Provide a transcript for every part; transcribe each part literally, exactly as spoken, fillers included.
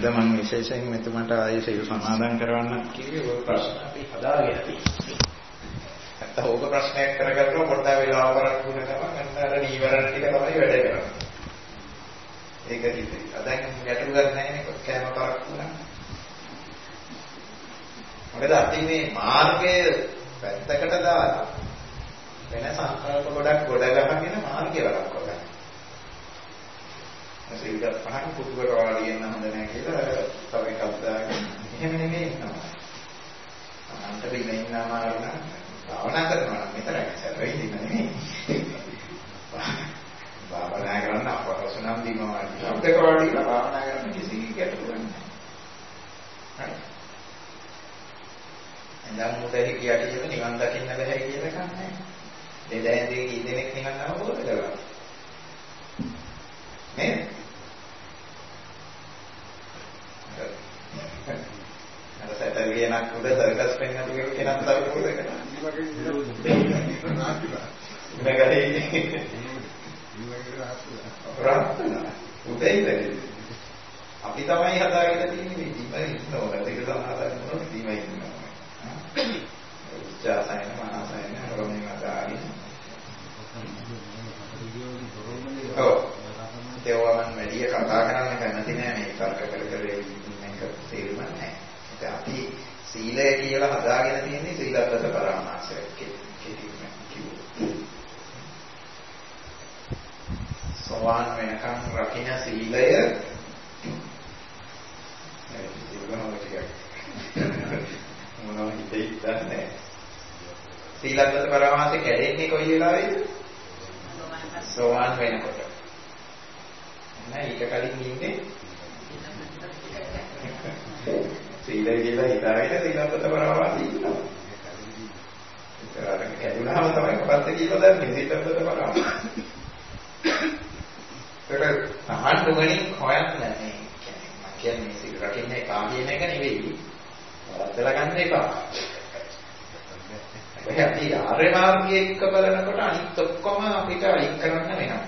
අද මම විශේෂයෙන් මෙතුමට ආයේ සිල් සමාදන් කරවන්නත් කිව්වේ ඔය ප්‍රශ්න අපි හදාගෙන තියෙනවා. නැත්නම් ඕක ප්‍රශ්නයක් කරගත්තොත් පොඩ්ඩක් වෙලාව කරක් දුන්න ගමන් අන්න අර නීවරණ ටික තමයි වැඩ කරන්නේ. ඒක ඉතින් අදන් ගැටලු ගන්න නැහැ නේ කෑම කරක් වුණා. මොකද අපි මේ මාර්ගයේ පැත්තකට දාලා වෙන සංකල්ප ගොඩක් ගොඩ ගහගෙන මාර්ගය වැඩක් කරගන්න. ඒක පහන් පුදුකට වාඩියෙන්න හොඳ නැහැ කියලා තව එකක් දාගෙන එහෙම නෙමෙයි ඉන්නවා. අන්ත බිමේ ඉන්නවා නම් භාවනා කරනවා නම් විතරයි සැරෙයි ඉන්න නෙමෙයි. භාවනා කරන්න අපහසු නම් දිනවා. අපිට වාඩිලා භාවනා කරන්න කිසි ගැටලුවක් නැහැ. දැන් මුදේ කියට කියන නිවන් දකින්න බැහැ කියලා එකක් නැහැ. දෙදැයි දෙක ඉන්නෙක් නිවන් අවබෝධ කරගන්න. නේද? අර සැතරියනක් උඩ සර්කස් පෙන්නපු කෙනෙක් තව පොරේ කරනවා. මේකයි. උදේට අපි තමයි හදාගෙන තියෙන්නේ ඉතින් ඉන්නවද ඒක තමයි හදාගන්න ඉතින් ඉන්නවා. උච්චාසයන මනසයන රෝමෙන් අදාගෙන. ඔව්. ඒවා මම වැඩි කතා කරන්න කැමති නෑ මේ තර්ක කර කර මේක තේරුම නෑ. ඒක අපි සීලය කියලා හදාගෙන තියෙන්නේ සීලබ්බත පරාමාසයක් කිව්වා. සෝවාන් වෙනකන් රකින්න සීලය මොනවා හිතේ ඉඳන්නේ සීලබ්බත පරාමාසය කැඩෙන්නේ කොයි වෙලාවෙද? සෝවාන් වෙනකොට. නෑ ඊට කලින් ඉන්නේ සීලය කියලා හිතාගෙන සීලබ්බත පරාමාසය ඉන්නවා. ඒතරම් කැඩුනහම තමයි කපත්ත කියලා දැන් සීලබ්බත පරාමාසය. ඒක සහන් දුගණින් හොයන්න නැහැ. මම කියන්නේ සීල රකින්නේ කාගේ නේක නෙවෙයි. වලදලා ගන්න එපා. ඒ අපි ආර්ය මාර්ගයේ එක්ක බලනකොට අනිත් ඔක්කොම අපිට අයින් කරන්න වෙනවා.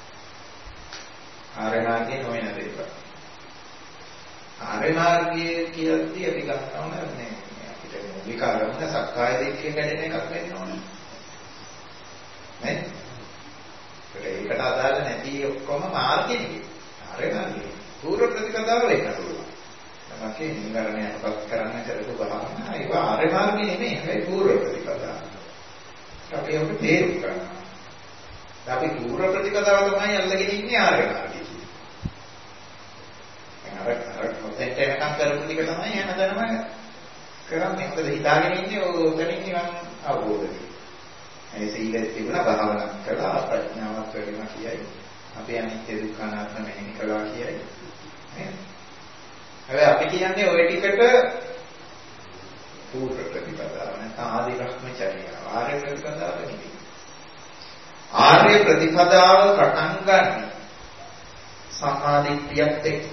ආර්ය මාර්ගයේ නොවන දේවල්. ආර්ය මාර්ගයේ කියද්දී අපි ගන්නවා නේ අපිට මූලික අරමුණ සක්කාය දිට්ඨිය ගැටෙන එකක් වෙන්න ඕනේ. නේ? ඒකට අදාළ නැති ඔක්කොම මාර්ගෙ නෙවෙයි. ආර්ය මාර්ගයේ පූර්ව ප්‍රතිපදාව වෙන්න පුළුවන්. තමකේ නිවරණයටපත් කරන්න කරපු භාවනා ඒක ආර්ය මාර්ගෙ නෙමෙයි. ඒක පූර්ව ප්‍රතිපදාව. අපි ඒක තේරුම් ගන්නවා. අපි පූර්ව ප්‍රතිපදාව තමයි අල්ලගෙන ඉන්නේ ආර්ය මාර්ගය. අර අර කොටෙන්ට එකක් කරපු ටික තමයි හැමදැනම කරන්නේ. මොකද හිතාගෙන ඉන්නේ ඔතනින් නිවන් අවබෝධ වෙන්නේ. ඒ සීලෙ තිබුණා භාවනා කළා ප්‍රඥාවක් වැඩිම කියයි. අපි අනිත්‍ය දුක්ඛ අනාත්ම මෙහෙම කළා කියයි. නේද? හැබැයි අපි කියන්නේ ওই ටිකට පූර්ව ප්‍රතිපදාව නැත්නම් ආදි භ්‍රමචර්යය. ආර්ය ප්‍රතිපදාව නෙවෙයි. ආර්ය ප්‍රතිපදාව පටන් ගන්න සම්මාදිට්ඨියත් එක්ක.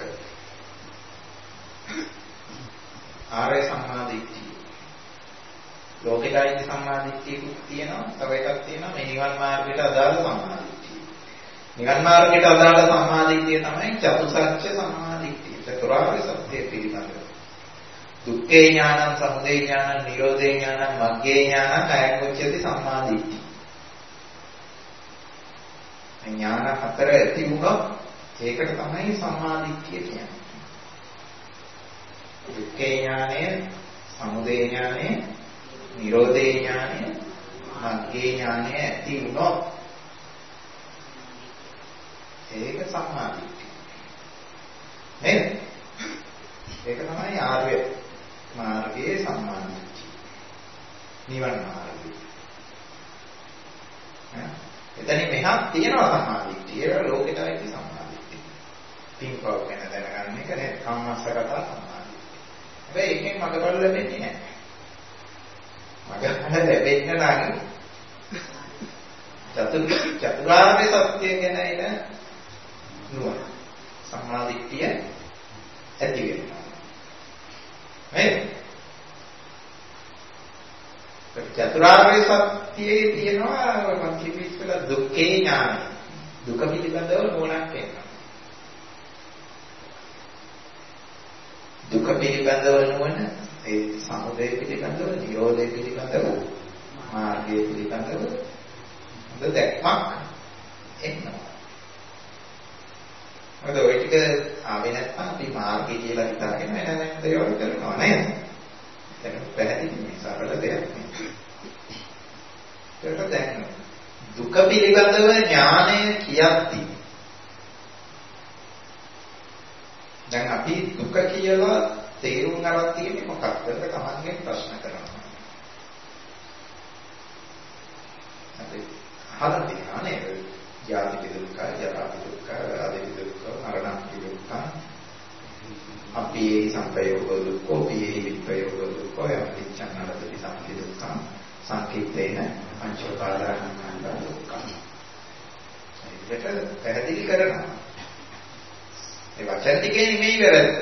ආර්ය සම්මාදිට්ඨිය. ලෝකෙයි සම්මාදිට්ඨියකුත් තියෙනවා. තව එකක් තියෙනවා මේ නිවන් මාර්ගයට අදාළ සම්මාදිට්ඨිය. නිවන් මාර්ගයට අදාළ සම්මාදිට්ඨිය තමයි චතුසත්‍ය සම්මාදිට්ඨිය. චතුරාර්ය සත්‍ය පිළිබඳව. දුක්ඛේ ඥානං, සමුදය ඥානං, නිරෝධේ ඥානං, මග්ගේ ඥානං, අයං සම්මාදිට්ඨිය. ඥාන හතර ඇති වුණොත් ඒකට තමයි සම්මාදිට්ඨිය කියන්නේ. දුක්ඛේ ඥානය, සමුදය ඥානය, නිරෝධේ ඥානය, මග්ගේ ඥානය ඇති වුණොත් ඒක සම්මාදිට්ඨිය. නේද? ඒක තමයි ආර්ය මාර්ගයේ සම්මාදිට්ඨිය. නිවන මාර්ගය. එතනින් මෙහා තියෙනවා සම්මාදිට්ඨිය. ලෝකෙට ඇති සම්මාදිට්ඨිය. තින්පව ගැන දැනගන්න එක නේ කම්මස්සගත සම්මාදිට්ඨිය. හැබැයි එකෙන් මගපල ලැබෙන්නේ නැහැ. මගපල ලැබෙන්න නම් චතු චතුරාර්ය සත්‍ය ගැන එන නුවණ සම්මාදිට්ඨිය ඇති වෙනවා. නේද? චතුරාර්ය සත්‍යයේ තියෙනවා මම කිව්විස්සලා දුක්ඛේ ඥානය. දුක පිළිබඳව නුවණක් එනවා. දුක පිළිබඳව නුවණ ඒ සමුදය පිළිබඳව නිරෝධය පිළිබඳව මාර්ගය පිළිබඳව හොඳ දැක්මක් එනවා. මොකද ඔය ටික ආවේ නැත්නම් අපි මාර්ගය කියලා හිතාගෙන වෙන වෙන දේවල් කරනවා නේද? ඒක පැහැදිලි මේ සරල දෙයක් නෙවෙයි. ඒක දැන් දුක පිළිබඳව ඥානය කියද්දී දැන් අපි දුක කියලා තේරුම් ගන්න තියෙන්නේ මොකක්ද? ඒක තමන්ගෙන් ප්‍රශ්න කරනවා. අපි අහලා තියෙනවා නේද? ජාති දුක්ඛ, ජරා දුක්ඛ, ආදී දුක්ඛ, මරණ දුක්ඛ, අපි ඒ සංපයෝග දුක්ඛ, පියේ විපයෝග දුක්ඛ, යම්පිච්ඡන්නරති සම්පි දුක්ඛ, සංකීර්තේන පංචෝපාදාන දුක්ඛ. ඒක පැහැදිලි කරනවා. ඒ වචන ටිකේ නෙමෙයි වැරද්ද.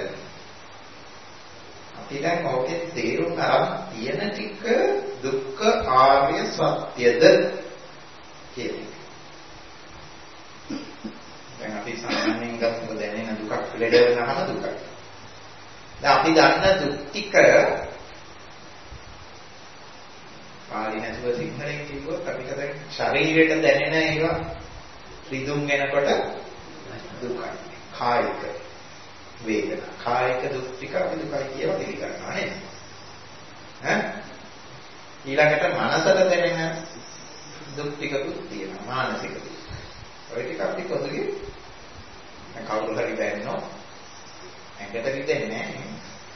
අපි දැන් ඔකේ තේරුම් අරන් තියෙන ටික දුක්ඛ ආර්ය සත්‍යද කියන්නේ. දැන් අපි සාමාන්‍යයෙන් ගත්තොත් දැනෙන දුකක් ලෙඩ වෙනහම දුකක්. දැන් අපි දන්න දුක් ටික පාලි නැතුව සිංහලෙන් කිව්වොත් අපිට දැන් ශරීරයට දැනෙන ඒවා රිදුම් වෙනකොට දුකයි. කායික වේදනා කායික දුක් ටික අපි දුකයි කියලා පිළිගන්නවා නේද? ඈ ඊළඟට මනසට දැනෙන දුක් ටිකකුත් තියෙනවා මානසික දුක්. ඔය ටික අපි පොදුගේ කවුරු හරි දැන්නොත් ඇඟට රිදෙන්නේ නැහැ.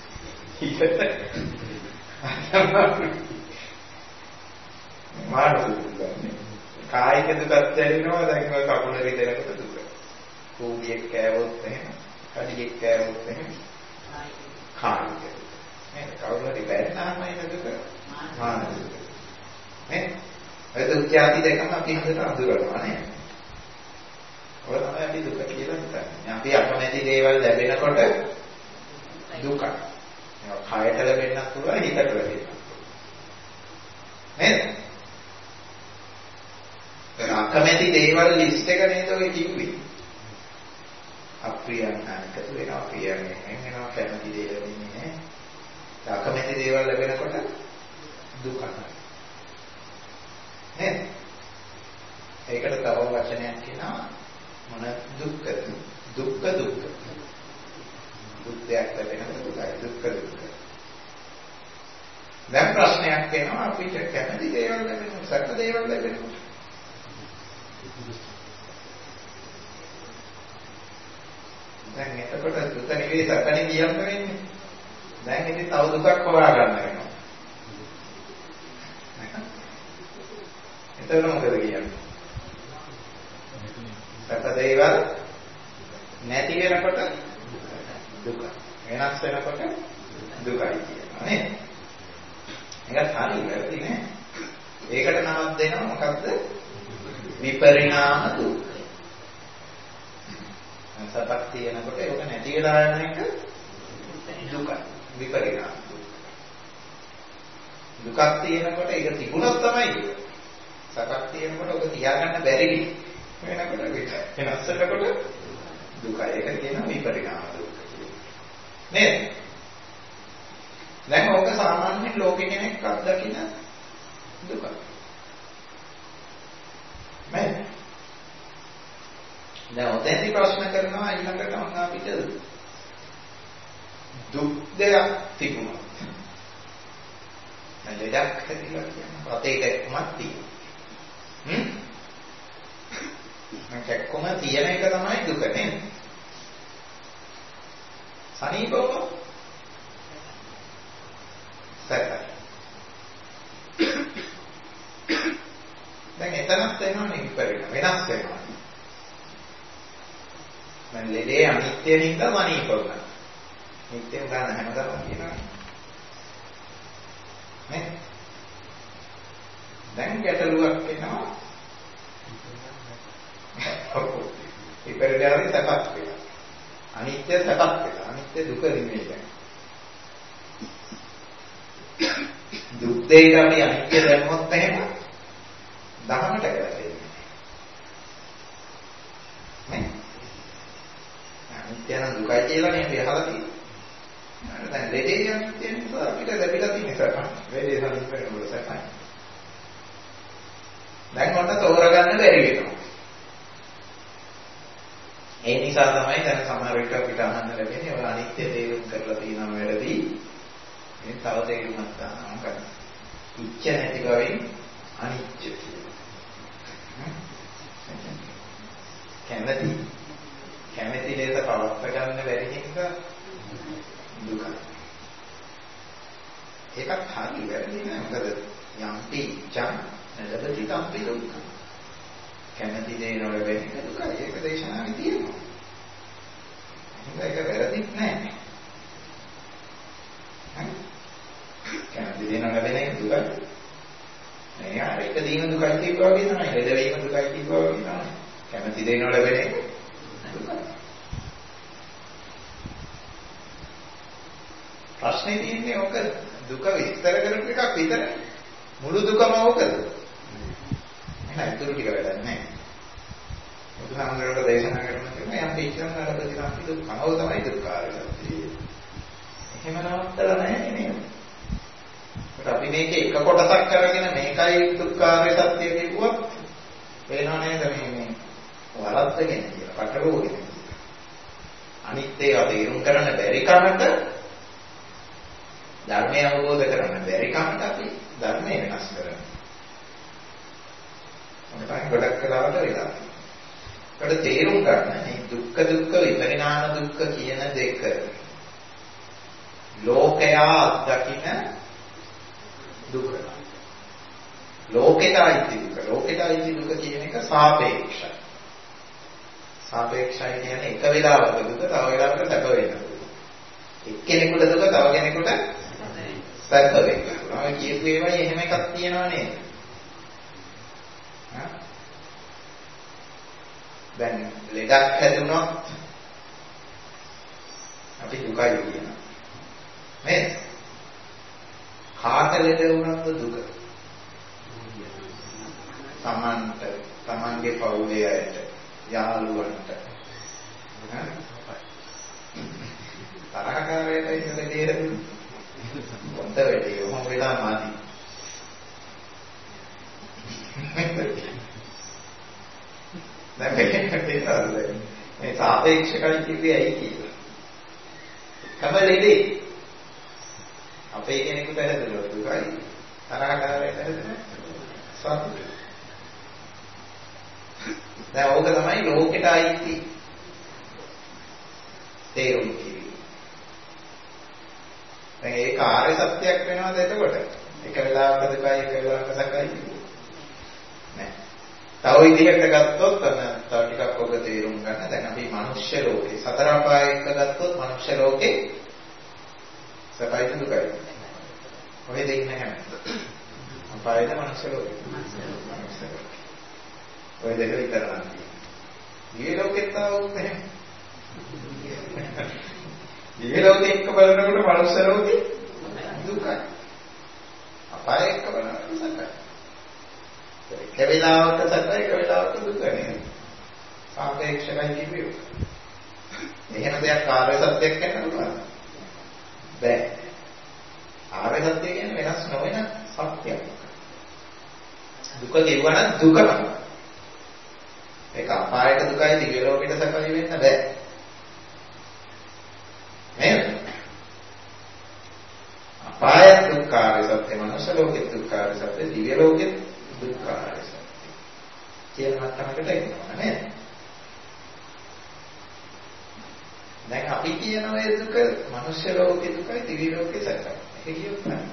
මානසික දුක්. කායික දුකක් දැනෙනවා දැන් ඔය කකුල රිදෙනකොට දුක. කෝවියක් කෑවොත් එහෙම, කඩියක් කෑවොත් එහෙම කායික. මේ කවුරු හරි බැන්නාම එන දුක මානසික. නේ? ඒ දුක් ත්‍යාති දෙකම අපි හදට අඳුරනවා නේද? ඔය තමයි අපි දුක කියලා හිතන්නේ. අපි අකමැති දේවල් ලැබෙනකොට දුකයි. ඒවා කායට ලැබෙන්නත් පුළුවන්, හිතට ලැබෙන්නත් පුළුවන්. නේද? ඒ අකමැති දේවල් ලිස්ට් එක නේද ඔය කිව්වේ? අප්‍රියයන්ට වෙනවා ප්‍රියයන්ට වෙනවා කැමති දේවල් වෙන්නේ නැහැ. අකමැති දේවල් ලැබෙනකොට දුකයි. නේද? ඒකට තව වචනයක් කියනවා මොන දුක්ඛ දුක්ඛ දුක්ඛ. දුක්ඛයක් ලැබෙනකොට දුකයි දුක්ඛ දුක්ඛ. දැන් ප්‍රශ්නයක් වෙනවා අපිට කැමති දේවල් ලැබෙනකොට සැප දේවල් ලැබෙනකොට දැන් එතකොට දුක නෙවෙයි සැපනේ කියන්න වෙන්නේ. දැන් ඉතින් තව දුකක් හොයාගන්න වෙනවා. එතකොට මොකද කියන්නේ? සැප දේවල් නැති වෙනකොට දුක. වෙනස් වෙනකොට දුකයි කියනවා නේද? ඒක හරි වැරදි නෑ. ඒකට නමක් දෙනවා මොකක්ද? විපරිණාම දුක්. සපක් තියෙනකොට ඒක නැති වෙලා යන එක දුකයි. විපරිණාම දුක්. දුකක් තියෙනකොට ඒක තිබුණොත් තමයි දුක. සපක් තියෙනකොට ඔක තියාගන්න බැරි වෙනකොට වෙනස් වෙනකොට දුකයි. ඒක කියනවා විපරිණාම දුක්. නේද? දැන් ඔක සාමාන්‍යයෙන් ලෝකෙ කෙනෙක් අත්දකින දුක. නේද? දැන් ඔතෙන්දි ප්‍රශ්න කරනවා ඊළඟට මම අපිට දුක් දෙයක් තිබුණා. මම ලෙඩක් හැදිලා කියනවා. රතේ කැක්කමක් තියෙනවා. හ්ම්? මම කැක්කම තියෙන එක තමයි දුක නේද? සනීපව සැපයි. දැන් එතනත් වෙනවනේ විපරිණාම වෙනස් වෙනවා. මම ලෙඩේ අනිත්‍ය නින්දා මනීප වුණා. නිත්‍ය ගන්න හැමදාම කියනවා. නේ? දැන් ගැටලුවක් එනවා. විපරිණාමයෙන් සැපක් වෙනවා. අනිත්‍ය සැපක් වෙනවා. අනිත්‍ය දුක නෙමෙයි දැන්. දුක් දෙයට අපි අනිත්‍ය දැම්මොත් එහෙම දහමට ගැලපෙන්නේ නැහැ. අනිත්‍ය නම් දුකයි කියලා නේ අපි අහලා තියෙන්නේ. ලෙඩේ අනිත්‍ය නිසා අපිට ලැබිලා තියෙන සපන. වේදේ සම්පූර්ණ සපන. දැන් ඔන්න තෝරගන්න බැරි වෙනවා. ඒ නිසා තමයි දැන් සමහර විට අපිට අහන්න ලැබෙන්නේ ඔය අනිත්‍ය තේරුම් කරලා තියෙනවා වැඩි. මේ තව තේරුමක් ගන්නවා ගන්න. ඉච්ඡ නැති බවින් අනිත්‍ය කියලා. කැමැති කැමැති ලෙස පවත්වා ගන්න බැරි හින්දා දුක. ඒකත් හරි වැරදි නෑ. මොකද යම්පි ඉච්ඡං නැදපති තම්පි දුක්ඛ. කැමැති දේ නොලැබෙන්නේ දුකයි. ඒක දේශනාවේ තියෙනවා. ඒක වැරදිත් නෑ. කැමැති දේ නොලැබෙන එක දුකයි. මේ ආ එක දින දුකයි කියනවා වගේ තමයි. ලෙඩ වීම දුකයි කියනවා වගේ තමයි. කැමැති දේ නොලැබෙන එක දුකයි. ප්‍රශ්නේ තියෙන්නේ ඔක දුක විස්තර කරපු එකක් විතරයි. මුළු දුකම ඕකද? එහෙනම් අතුරු ටික වැඩක් නැහැ. බුදුහාමුදුරුවෝ දේශනා කරනවා යම් පිටකම් වල ප්‍රතිපත්ති දුක්ඛව තමයි දුක්ඛාරය සත්‍යය. එහෙම නවත්තලා නැහැ නේද? ඒත් අපි මේකේ එක කොටසක් කරගෙන මේකයි දුක්ඛාරය සත්‍යය කියුවොත් වෙනව නේද මේ මේ වරද්දගෙන කියලා පටලවගෙන. අනිත් ඒවා තේරුම් ගන්න බැරි කමට ධර්මය අවබෝධ කරගන්න බැරි කමට අපි ධර්මය වෙනස් කරනවා. මොකද ගොඩක් කලාවට වෙලා. ඒකට තේරුම් ගන්න මේ දුක්ඛ දුක්ඛ විපරිණාම දුක්ඛ කියන දෙක ලෝකයා දකින්න දුක. ලෝකෙටයි දුක. ලෝකෙටයි දුක කියන එක සාපේක්ෂයි. සාපේක්ෂයි කියන්නේ එක වෙලාවක දුක තව වෙලාවකට සැප වෙනවා. එක්කෙනෙකුට දුක තව කෙනෙකුට සැප වෙනවා. ඔය කියපු ඒවායි එහෙම එකක් තියෙනව නේද? හා? දැන් ලෙඩක් හැදුනොත් අපි දුකයි කියනවා. නේද? කාට ලෙඩ වුණත් දුක. සමන්ත, තමන්ගේ පවුලේ අයට, යාළුවන්ට. හා? තරහකාරයට ඉන්න දෙයක් මොකද වෙන්නේ? ඔහොම වෙලා මාදි. දැන් මේක මේ සාපේක්ෂකයි කිව්වේ ඇයි කියලා. කමලෙදී අපේ කෙනෙකුට හැදෙනවා දුකයි තරහකාරයට හැදෙනවා සතුටුයි. දැන් ඕක තමයි ලෝකෙට අයිති තේරුම් කිව්වේ. දැන් ඒක ආර්ය සත්‍යයක් වෙනවද එතකොට? එක වෙලාවක දුකයි එක වෙලාවක සැපයි නෑ. තව විදිහකට ගත්තොත් තව ටිකක් ඔබ තේරුම් ගන්න. දැන් අපි මනුෂ්‍ය ලෝකේ සතර අපාය එක්ක ගත්තොත් මනුෂ්‍ය ලෝකේ සැපයි දුකයි. කොහෙද ඉන්නේ හැම? අපායද මනුෂ්‍ය ලෝකේ? මනුෂ්‍ය ලෝකේ. ඔය දෙක විතර නම් තියෙන්නේ. මේ ලෝකෙත් තාවුත් නැහැ. මේ ලෝකෙ එක්ක බලනකොට මනුෂ්‍ය ලෝකේ දුකයි. අපාය එක්ක බලනකොට සැපයි. එක වෙලාවක සැපයි එක වෙලාවක දුක නේ. සාපේක්ෂයි කියුවේ. එහෙම දෙයක් ආර්ය සත්‍යයක් කියන්න පුළුවන්ද? බෑ. ආර්ය සත්‍ය කියන්නේ වෙනස් නොවන සත්‍යයක්. දුක කියවන දුකම. ඒක අපායක දුකයි දිව්‍ය ලෝකෙට සැපයි වෙන්න බෑ. නේද? අපාය දුක්ඛාරය සත්‍ය, මනුෂ්‍ය ලෝකෙ දුක්ඛාරය සත්‍ය, දිව්‍ය ලෝකෙ දුක්ඛාරය සත්‍ය. කියන මට්ටමකට එනවා නේද? දැන් අපි කියන ඔය දුක මනුෂ්‍ය ලෝකෙ දුකයි දිව්‍ය ලෝකෙ සැපයි. ඒක කියොත් නෑ.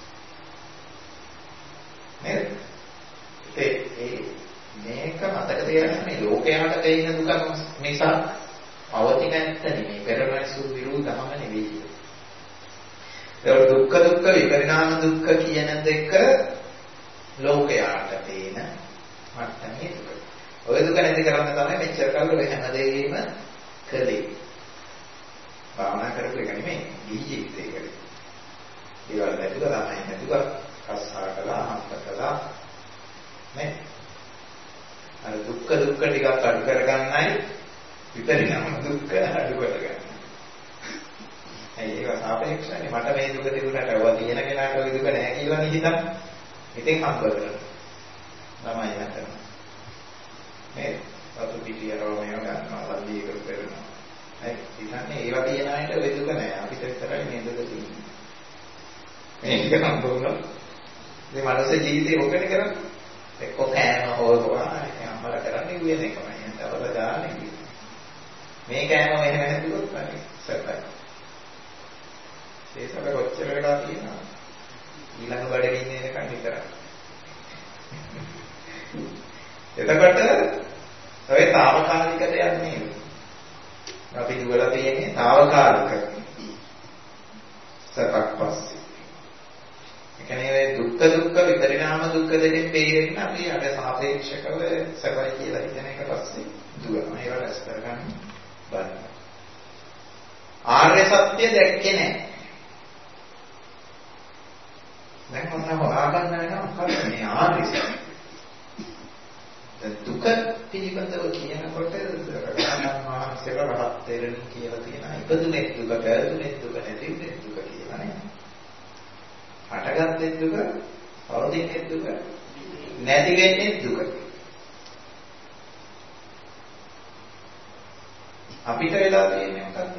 නේද? ඒ ඒ මේක මතක තියාගන්න මේ ලෝකයට තියෙන දුක නිසා පවතින නැත්නම් මේ පෙරමනසු විරුද්ධම නෙවෙයි. ඒක දුක්ඛ දුක්ඛ විපරිණාම දුක්ඛ කියන දෙක ලෝකයට තියෙන මට්ටමේ දුක. ඔය දුක නැති කරන්න තමයි මෙච්චර කල් ඔය හැම දෙයක්ම කළේ. භාවනා කරපු එක නෙමෙයි ගිහි ජීවිතේ. ඒවල් නැතුව තමයි නැතුව කස්සා කළා අහම්ප කළා නේ. අර දුක්ඛ දුක්ඛ ටිකක් අඩු කරගන්නයි විපරිණාම දුක්ඛ අඩු කරගන්න. ඒක සාපේක්ෂයි. මට මේ දුක තිබුණාට ඔය තියෙන කෙනාට ඔය දුක නැහැ කියලා නේ හිතන්නේ. ඉතින් හම්බ කරගන්න. ළමයි නැතන. මේ අතු පිටිය රෝමයෝ ගන්නවා වල්ලි එක කරනවා. හරි. ඉතින්නේ ඒවා තියෙන අයට ඔය දුක නැහැ. අපිට විතරයි මේ දුක තියෙන්නේ. මේක හම්බ වුණා. මේ මනස ජීවිතේ මොකද කරන්නේ? එක්ක කෑම හොයනවා. අම්මලා කරන්නේ වෙන එකමයි. තවල දාන්නේ. මේ කෑම මෙහෙම නැතුවත් තමයි සැපයි. ඒසක කොච්චර වෙලා තියෙනවා. ඊළඟ බඩේ ඉන්නේ එකක් විතරයි. එතකොට ඔය తాවකාලික දෙයක් නෙවෙයි. අපි දුවලා තියෙන්නේ తాවකාලික සැපක් පස්සේ. ඒ කියන්නේ දුක්ඛ දුක්ඛ විපරිණාම දුක්ඛ දෙකෙන් බේරෙන්න අපි අර සාපේක්ෂකව සැපයි කියලා හිතන එක පස්සේ දුවනවා. ඒවට රැස් කරගන්න බලන්න. ආර්ය සත්‍ය දැක්කේ නැහැ. දැන් මොනවා හොයාගන්න වෙනවා මොකද මේ ආර්ය සත්‍ය. දුක පිළිබඳව කියනකොට රහතන් වහන්සේලා රහත් තෙරණි කියලා තියෙනවා. ඉපදුනේ දුක, පැවතුනේ දුක, නැතිුනේ දුක කියලා නේ. හටගත්තේ දුක, පවතින්නේ දුක, නැති වෙන්නේ දුක. අපිට වෙලා තියෙන්නේ මොකද්ද?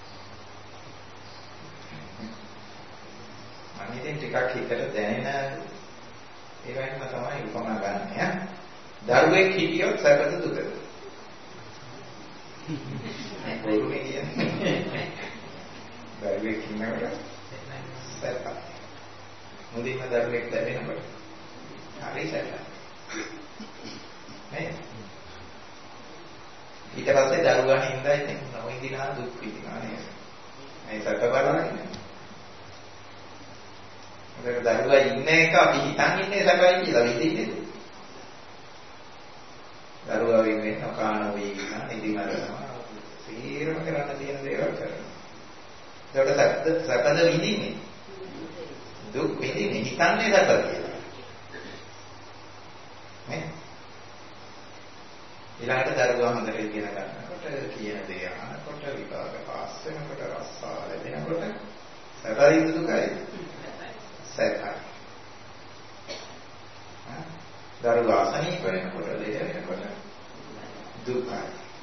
මම ඉතින් ටිකක් හිතට දැනෙන ඒවෙන්ම තමයි උපමා ගන්න ඈ. දරුවෙක් හිටියොත් සැපද දුකද? මේ පොරුනේ කියන්නේ. දරුවෙක් ඉන්නකොට සැප. මුලින්ම දරුවෙක් ලැබෙනකොට හරි සැප. නේ? ඊට පස්සේ දරුවා හින්දා ඉතින් නොඉදිනා දුක් විඳිනවා නේද? මේ සැප බලන්නේ. මොකද දරුවා ඉන්න එක අපි හිතන් ඉන්නේ සැපයි කියලා විඳින්නේ. දරුවා වෙන්නේ නොකාන වේගිනා නිදිමරනවා. සීරම කරන්න තියෙන දේවල් කරනවා. ඒකට සැපද සැපද විඳින්නේ. දුක් විඳින්නේ හිතන්නේ සැප කියලා. නේ? ඊළඟට දරුවා හොඳට ඉගෙන ගන්නකොට කියන දේ අහනකොට විපාක පාස් වෙනකොට රස්සා ලැබෙනකොට සැපයි දුකයි. සැපයි. දරුවා අසනීප වෙනකොට ලෙඩ වෙනකොට දුකයි.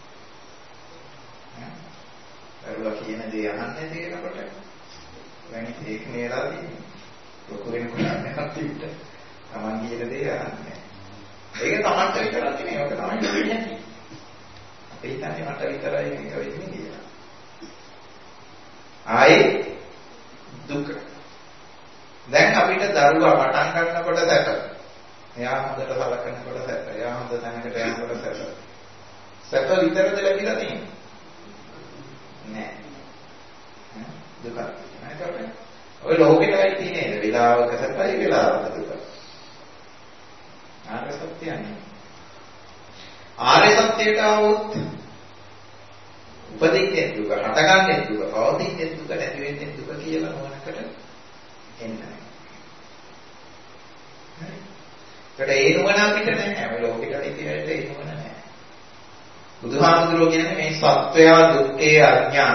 දරුවා කියන දේ අහන්නේ දෙනකොට වැනි ඒක නේලාදී ලොකු වෙනකොට නැත්නම් පිට තමන් කියන දේ අහන්නේ. ඒක තමන්ට විතරක් නෙමෙයි ඔක තමයි වෙන්නේ. අපි හිතන්නේ මට විතරයි මේක වෙන්නේ කියලා. ආයේ දුක. දැන් අපිට දරුවා පටන් ගන්නකොට සැප. එයා හොඳට සලකනකොට සැප. එයා හොඳ තැනකට යනකොට සැප. සැප විතරද ලැබිලා තියෙන්නේ? නෑ. දුක. නැත්නම් ඔය ලෝකෙටයි තියෙන්නේ විලාවක සැපයි විලාවක දුක. ආර්ය සත්‍යයනේ. ආර්ය සත්‍යයට આવොත් උපදින්නේ දුක, හටගන්නේ දුක, පවතින්නේ දුක, නැති වෙන්නේ දුක කියලා මොනකට එන්නේ. හරි. ඒ නුවණ අපිට නැහැ. ඔය ලෝකෙට ඉතිරියට ඒ නුවණ නැහැ. බුදුහාමුදුරුවෝ කියන්නේ මේ සත්වයා දුක්ඛේ අඥාන.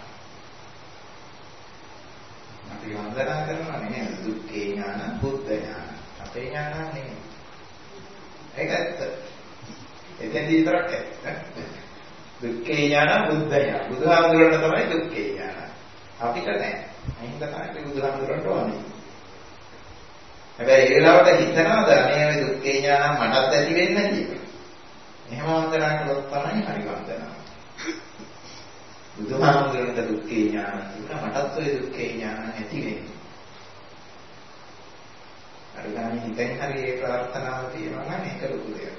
අපි වන්දනා කරනවා නේ දුක්ඛේ ඥාන, බුද්ධ ඥාන. අපේ ඥාන නෙමෙයි. ඒක ඇත්ත. එතෙන්දී විතරක් ඇත්ත. දුක්ඛේ ඥාන, බුද්ධ ඥාන. බුදුහාමුදුරුවන්ට තමයි දුක්ඛේ ඥාන. අපිට නැහැ. අයින් තමයි බුදුහාමුදුරුවන්ට ඕනේ. හැබැයි ඒ වෙලාවට හිතනවාද අනේ ඔය දුක්ඛේ ඥාන මටත් ඇති වෙන්න කියලා. එහෙම වන්දනා කළොත් තමයි හරි වන්දනාව. බුදුහාමුදුරන්ට දුක්ඛේ ඥාන තිබුණා මටත් ඔය දුක්ඛේ ඥාන ඇති වෙන්නේ. හරි ගානේ හිතෙන් හරි ඒ ප්‍රාර්ථනාව තියෙනවා නම් ඒක ලොකු දෙයක්.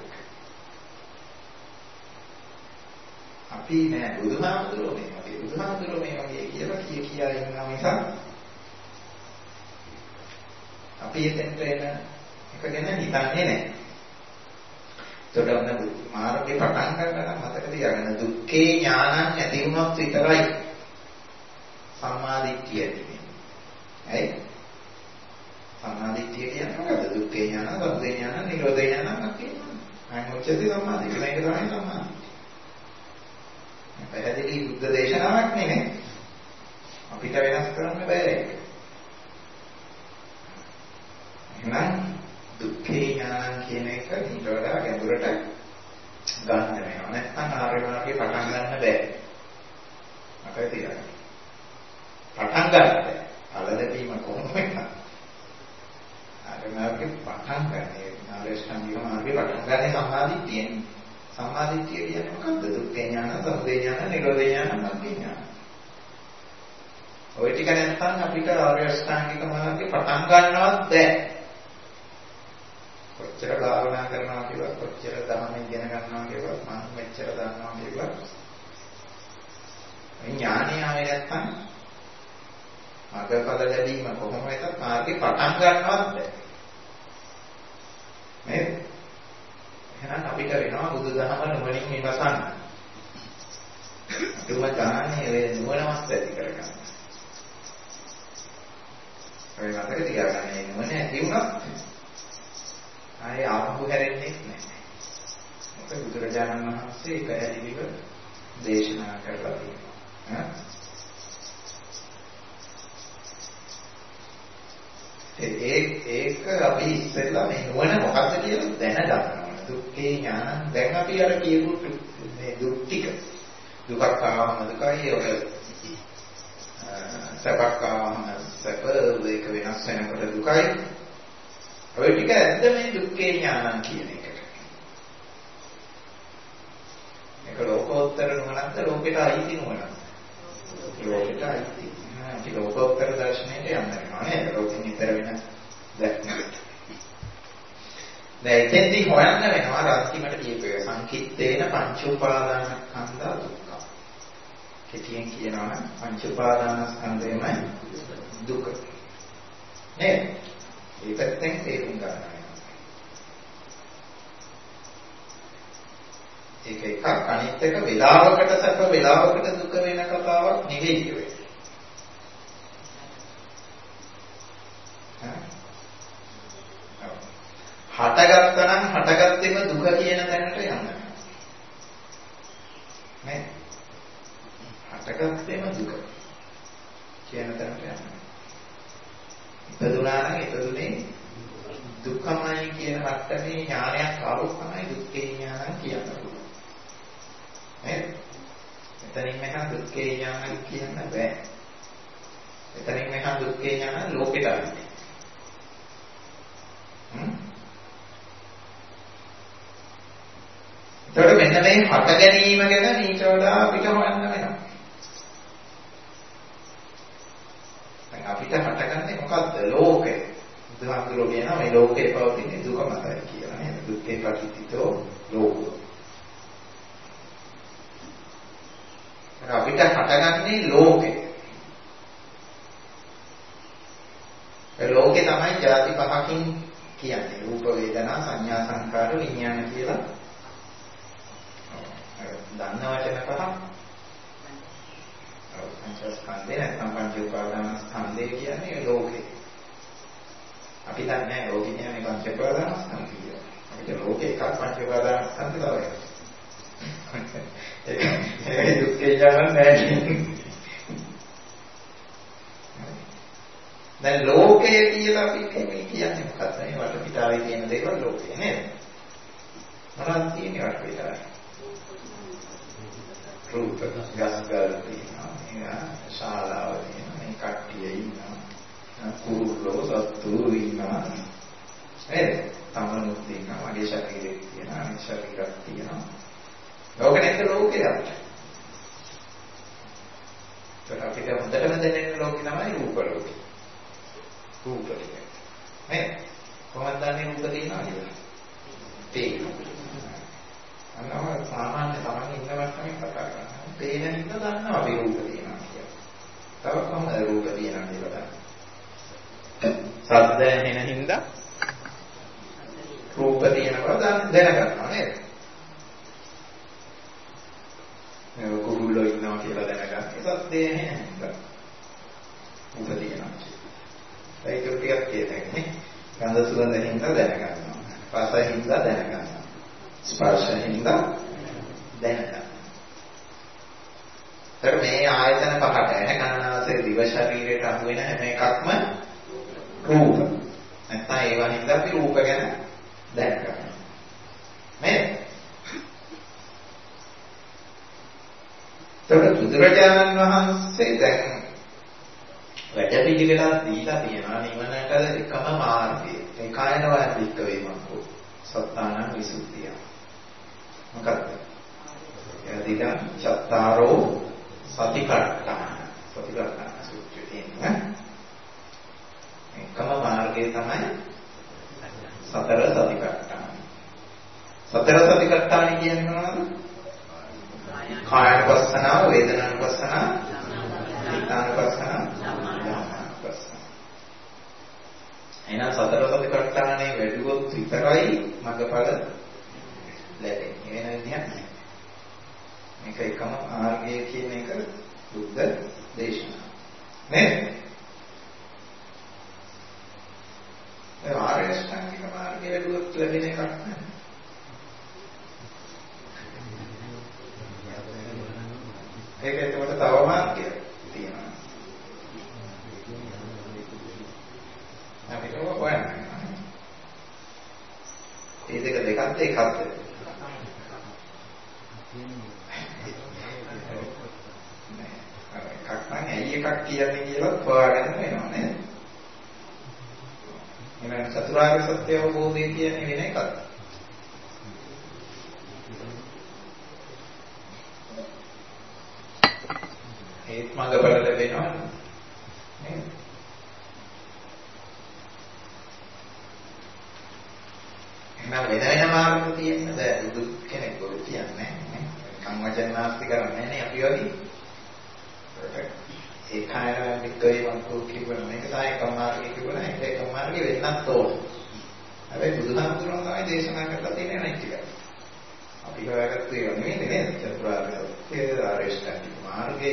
අපි නෑ බුදුහාමුදුරුවෝ මේ වගේ බුදුහාමුදුරුවෝ මේ වගේ කියලා කිය කියා ඉන්නවා මිසක් අපි එතෙන්ට එන එක ගැන හිතන්නේ නැහැ. ඒතකොට මාර්ගේ පටන් ගන්න මතක තියාගන්න දුක්ඛේ ඥානං ඇති වුණොත් විතරයි සම්මාදිට්ඨිය ඇති වෙන්නේ. හරි? සම්මාදිට්ඨිය කියන්නේ මොකද්ද? දුක්ඛේ ඥාන, සමුදය ඥාන, නිරෝධ ඥාන කියනවා. අනිමුච්චති සම්මාදිට්ඨිය. මේක තමයි සම්මාදිට්ඨිය. පැහැදිලි බුද්ධ දේශනාවක් නෙමෙයි. අපිට වෙනස් කරන්න බෑ ඒක. එහෙනම් දුක්ඛේ ඥානං කියන එක ඊට වඩා ගැඹුරට ගන්න වෙනවා. නැත්නම් ආර්ය මාර්ගේ පටන් ගන්න බෑ. අපේ තියන්නේ. පටන් ගන්න බෑ. අලදීම කොහොමද? ආර්ය මාර්ගේ පටන් ගන්න. ආර්ය ශ්‍රාන්තික මාර්ගේ පටන් ගන්න සම්මාදිට්ඨියෙන්. සම්මාදිට්ඨිය කියන්නේ මොකද්ද? දුක්ඛේ ඥාන, සමුදය ඥාන, නිරෝධ ඥාන, මග්ගේ ඥාන. ඔය ටික නැත්නම් අපිට ආර්ය ශ්‍රාන්තික මාර්ගේ පටන් ගන්නවත් බෑ. කොච්චර භාවනා කරනවා කියලා කොච්චර ධර්ම ඉගෙන ගන්නවා කියලා මම මෙච්චර දන්නවා කියලා මේ ඥානය ආවේ නැත්නම් මාර්ගඵල ලැබීම කොහොම වෙතත් මාර්ගේ පටන් ගන්නවත් බැහැ නේද? එහෙනම් අපිට වෙනවා බුදුදහම නුවණින් විමසන්න. දුම ගානේ වේ නුවණවත් ඇති කරගන්න. ඒ වගේ තියාගන්න නුවණ ඇති වුණා ආයේ ආපහු හැරෙන්නේ නැහැ. මොකද බුදුරජාණන් වහන්සේ පැහැදිලිව දේශනා කරලා තියෙනවා. ඒ ඒක අපි ඉස්සෙල්ලා මේ නුවණ මොකක්ද කියලා දැනගන්න ඕනේ. දුක්ඛේ ඥාන. දැන් අපි අර කියපු මේ දුක් ටික. දුකක් ආවම දුකයි ඔය සබක් ආවම සැප වේක වෙනස් වෙනකොට දුකයි. ඔය ටික ඇද්ද මේ දුක්ඛේ ඥානං කියන එකට. ඒක ලෝකෝත්තර නුවණක්ද ලෝකෙට අයිති නුවණක්ද? ලෝකෙට අයිති. අපි ලෝකෝත්තර දර්ශනයට යන්න වෙනවා නේද? ලෝකෙන් ඈතර වෙන දැක්මකට. දැන් එතෙන්දී හොයන්න වෙනවා රාත්‍රිමට කියපේ සංකිට්ඨේන පංච උපාදාන ස්කන්ධා දුක්ඛ. කෙටියෙන් කියනවා නම් පංච උපාදාන ස්කන්ධයමයි දුක. නේද? ඒකෙන් තේරුම් ගන්න වෙනවා. ඒක එකක් අනිත් එක වේලාවකට සැප වේලාවකට දුක වෙන කතාවක් නෙවෙයි කියන්නේ. හටගත්තා නම් හටගත්තෙම දුක කියන තැනට යන්න. නේ? හටගත්තෙම දුක කියන තැනට යන්න. ඉපදුනා නම් ඉපදුනේ දුක්ඛමයි කියන මට්ටමේ ඥානයක් ආවොත් තමයි දුක්ඛේ ඥානං කියන්න පුළුවන්. නේද? එතනින් මෙහා දුක්ඛේ ඥානං කියන්න බෑ. එතනින් මෙහා දුක්ඛේ ඥානං ලෝකෙට ආවේ. හ්ම්? ඒතකොට මෙන්න මේ හට ගැනීම ගැන ඊට වඩා අපිට හොයන්න වෙනවා. දැන් අපිට හටගන්නේ මොකද්ද? ලෝකය. බුදුහාමුදුරුවෝ කියනවා මේ ලෝකේ පවතින දුක මතයි කියලා නේද? දුක්ඛේ පටිච්චිතෝ ලෝකෝ. අපිට හටගන්නේ ලෝකේ. ඒ ලෝකේ තමයි ජාති පහකින් කියන්නේ. රූප වේදනා සංඥා සංකාර විඥාන කියලා. දන්න වචන පහ. ඔව් පංචස්කන්ධය නැත්නම් පංච උපාදාන ස්කන්ධය කියන්නේ ලෝකේ. අපි දන්නේ ලෝකේ කියන්නේ පංච උපාදාන ස්කන්ධය කියලා. අපිට ලෝකේ එකක් පංච උපාදාන ස්කන්ධය තමයි. ඒක දුක්ඛේ ඥාන නැහැ. දැන් ලෝකය කියලා අපි කියන්නේ මොකක්ද? මේ වටපිටාවේ තියෙන දේවල් ලෝකය නේද? මොනවද තියෙන්නේ වටපිටාවේ? රූප ගස්ගල් තියෙනවා, ශාලාව තියෙනවා, මේ කට්ටිය ඉන්නවා, කුරුල්ලෝ සත්තු ඉන්නවා, නේද? තමනුත් ඉන්නවා, මගේ ශරීරෙත් තියෙනවා, අනිත් ශරීරයක් තියෙනවා. ලෝකෙට ලෝකයක්. ඒක අපිට හොඳටම දැනෙන ලෝකෙ තමයි රූප ලෝකෙ. රූප ටික. නේද? කොහොමද දන්නේ රූප තියෙනවා කියලා? තේරෙනවා. අන්නව සාමාන්‍ය තමයි ඉන්න වට්ටමින් කතා කරනවා. පේන හින්දා දන්නවා අපි රූප තියෙනවා කියලා. තව කොහොමද රූප තියෙනවා කියලා දන්නේ? ශබ්ද ඇහෙන හින්දා රූප තියෙනවා දැනගන්නවා නේද? මේ කුරුල්ලෝ ඉන්නවා කියලා දැනගන්න. ශබ්ද ඇහෙන හින්දා රූප තියෙනවා. ඒක ටිකක් කියන්නේ ගන්ධ සුවඳ හින්දා දැනගන්නවා. රස හින්දා දැනගන්නවා. ස්පර්ශයෙන්ද දැනගන්න. ඒතර මේ ආයතන පහට ඇහැ කන නාසය දිව දිව ශරීරයට අහු වෙන හැම එකක්ම රූප. නැත්නම් ඒවා හින්දා අපි රූප ගැන දැක්කා. නේද? ඒතකොට බුදුරජාණන් වහන්සේ දැන් වැඩ පිළිවෙලක් දීලා තියෙනවා නිවනට එකම මාර්ගය. ඒ කායන වාදික වේමකෝ සත්තාන විසුද්ධිය. මොකක්ද? එදිනා චත්තාරෝ සතිපට්ඨාන. සතිපට්ඨාන සූත්‍රයේ තියෙන එකම මාර්ගය තමයි සතර සතිපට්ඨාන. සතර සතිපට්ඨාන කියන්නේ මොනවද? කායනුපස්සනාව, වේදනානුපස්සනාව, චිත්තානුපස්සනාව, ධම්මානුපස්සනාව. එහෙනම් සතර සතිපට්ඨානේ වැඩිවොත් විතරයි මඟඵල ලැබෙන්නේ. වෙන විදිහක් නෑ. මේක එකම මාර්ගය කියන එක බුද්ධ දේශනාව. නේද? ඒ ආර්ය අෂ්ටාංගික මාර්ගය වැඩිවොත් ලැබෙන එකක් නෑ. ඒක එතකොට තව මාර්ගයක් තියෙනවා. අපිට හොයන්න. ඒ දෙක දෙකත් එකක්ද? එකක් නම් ඇයි එකක් කියන්නේ කියලා හොයාගන්න වෙනවා නේද? එහෙනම් චතුරාර්ය සත්‍ය අවබෝධය කියන්නේ වෙන එකක්. ඒත් මඟ බල ලැබෙනවා නේද? එහෙනම් වෙන වෙන මාර්ග තියෙන දැන් බුදු කෙනෙක් ඔය කියන්නේ නේ. කම්මචන් නාස්ති කරන්නේ නේ අපි වගේ. ඒ කායන වික්‍රේ වන්තු කියවන මේක තමයි එකම මාර්ගය කියවන එක එකම මාර්ගය වෙන්නත් ඕන. හැබැයි බුදුහාමුදුරුවෝ තමයි දේශනා කරලා තියෙන්නේ නැති ටික. අපි හොයාගත්ත ඒවා නෙමෙයි නේද? චතුරාර්ය සත්‍ය ආරේෂ්ඨාංගික මාර්ගය.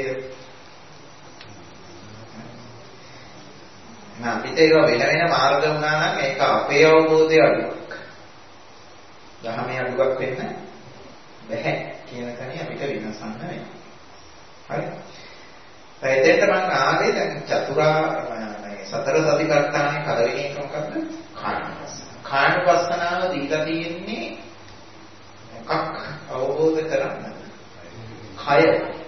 නා අපිට ඒවා වෙන වෙන මාර්ග වුණා නම් ඒක අපේ අවබෝධය අඩුවක්. ධර්මයේ අඩුවක් වෙන්න බැහැ කියන තැනින් අපිට විමසන්න වෙනවා. හරි. ඒකෙන්ට මම ආවේ දැන් චතුරාර්ය සතර සතිපට්ඨානේ කලවෙනි එක මොකක්ද? කායනුපස්සන. කායනුපස්සනාව දීලා තියෙන්නේ මොකක් අවබෝධ කරගන්න. කය.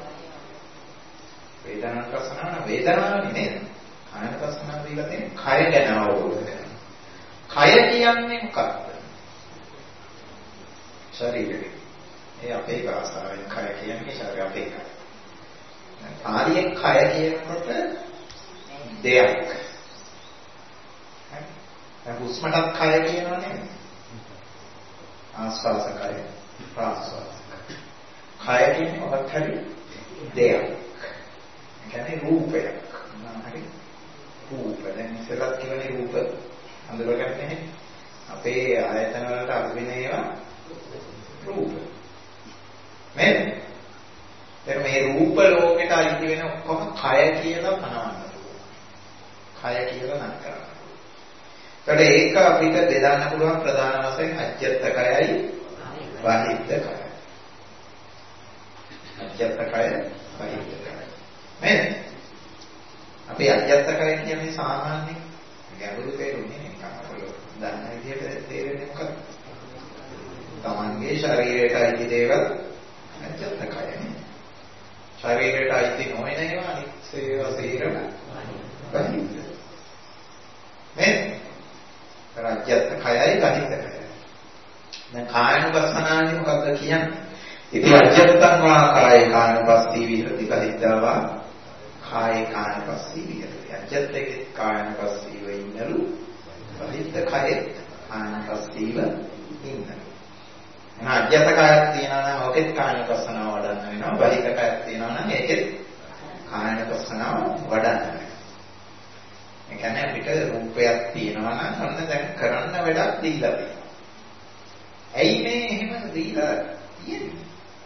වේදනානුපස්සනාව වේදනාවනේ නේද? කායනුපස්සනාව දීලා තියෙන්නේ කය ගැන අවබෝධ කරගන්න. කය කියන්නේ මොකක්ද? ශරීරය. ඒ අපේ භාෂාවෙන් කය කියන්නේ ශරීරය අපේ කය. පාලියෙන් කය කියනකොට දෙයක්. හරි. හුස්මටත් කය කියනවා නේද? ආස්වාස කය, ප්‍රාස්වාස කය. කය කියන්නේ මොකක් හරි දෙයක්. ඒ කියන්නේ රූපයක්. හරි. රූප. දැන් ඉස්සරහට කියන්නේ රූප හඳුනගන්නේ අපේ ආයතන වලට අභිනය ඒවා රූප. නේද? දැන් මේ රූප ලෝකෙට අයිති වෙන ඔක්කොම කය කියලා පනවන්න පුළුවන්. කය කියලා නම් කරන්න. ඒකට ඒක අපිට බෙදන්න පුළුවන් ප්‍රධාන වශයෙන් අජ්ජත් කයයි බාහිද්ද කයයි. අජ්ජත් කය බාහිද්ද කය. නේද? අපි අජ්ජත් කය කියන්නේ සාමාන්‍ය ගැඹුරු තේරුන්නේ නිකන් අපලෝ දන්න විදිහට තේරෙන්නේ මොකක්ද? තමන්ගේ ශරීරයට අයිති දේවල් අජ්ජත් කයනේ. ශරීරයට අයිති නොවන ඒවා අනිත් ඒවා තේරෙම බහිද්ද. නේද? රාජ්‍යත් කයයි බහිද්ද කයයි. දැන් කායනුපස්සනාවේ මොකක්ද කියන්නේ? ඉතින් අජ්ජත්තං වා කාය කායනුපස්සී විහෙරති බහිද්දවා කාය කායනුපස්සී විහෙරති. අජ්ජත්තේ කායනුපස්සීව ඉන්නලු බහිද්ද කයේ කායනුපස්සීව ඉන්නලු. අජ්ජත කයක් තියනවා නම් ඔකෙත් කායනුපස්සනාව වඩන්න වෙනවා. බහිද්ද කයක් තියනවා නම් ඒකෙත් කායනුපස්සනාව වඩන්න වෙනවා. ඒ කියන්නේ අපිට රූපයක් තියෙනවා නම් අන්න දැන් කරන්න වැඩක් දීලා තියෙනවා. ඇයි මේ එහෙම දීලා තියෙන්නේ?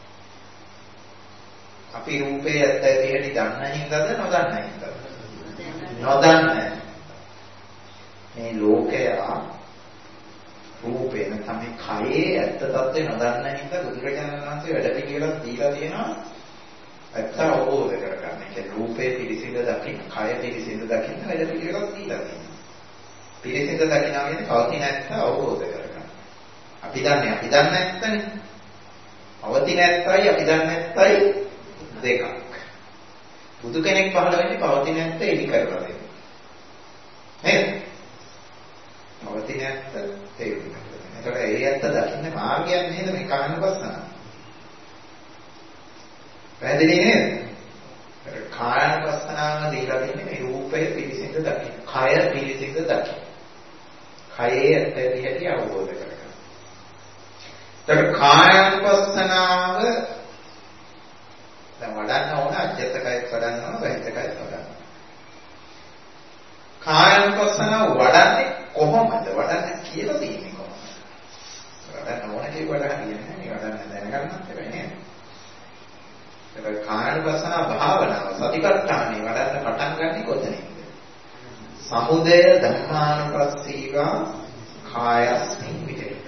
අපි රූපේ ඇත්ත ඇති හැටි දන්න හින්දාද නොදන්න හින්දාද? නොදන්න. මේ ලෝකයා රූපේ නැත්නම් මේ කයේ ඇත්ත తත්වේ නොදන්න හින්දා බුදුරජාණන් වහන්සේ වැඩ පිළිවෙලක් දීලා තියෙනවා ඇත්ත අවබෝධ කරගන්න. කියන්නේ රූපේ පිරිසිඳ දකින්න, කය පිරිසිඳ දකින්න වැඩ පිළිවෙලක් දීලා තියෙනවා. පිරිසිඳ දකින්නවා කියන්නේ පවතින ඇත්ත අවබෝධ කරගන්න. අපි දන්නේ අපි දන්නේ නැත්තනේ. පවතින ඇත්තයි අපි දන්නේ නැත්තයි දෙකක්. බුදු කෙනෙක් පහළ වෙන්නේ පවතින ඇත්ත එලි කරලා දෙන්න. නේද? පවතින ඇත්ත තේරුම් ගන්න. එතකොට ඒ ඇත්ත දකින්න මාර්ගයක් නේද මේ කායනුපස්සනාව. පැහැදිලි නේද? ඒක කායනුපස්සනාව දීලා දෙන්නේ මේ රූපය පිළිසිඳ දකින්න. කය පිළිසිඳ දකින්න. කයේ ඇත්ත විදිහට අවබෝධ කරගන්න. එතකොට කායනුපස්සනාව දැන් වඩන්න ඕන අජත්තකයත් වඩන්න ඕන බහිතකයත් වඩන්න. කායනුපස්සනාව වඩන්නේ කොහොමද? වඩන්නේ කියලා තියෙන්නේ කොහොමද? වඩන්න ඕන කියලා හරියන්නේ නැහැ. වඩන්න දැනගන්නත් බැහැ නේද? ඒක කායනුපස්සනාව භාවනාව සතිපට්ඨානෙ වඩන්න පටන් ගන්නේ කොතනින්ද? සමුදය ධම්මානුපස්සීවා කායස්මින් විහෙරති.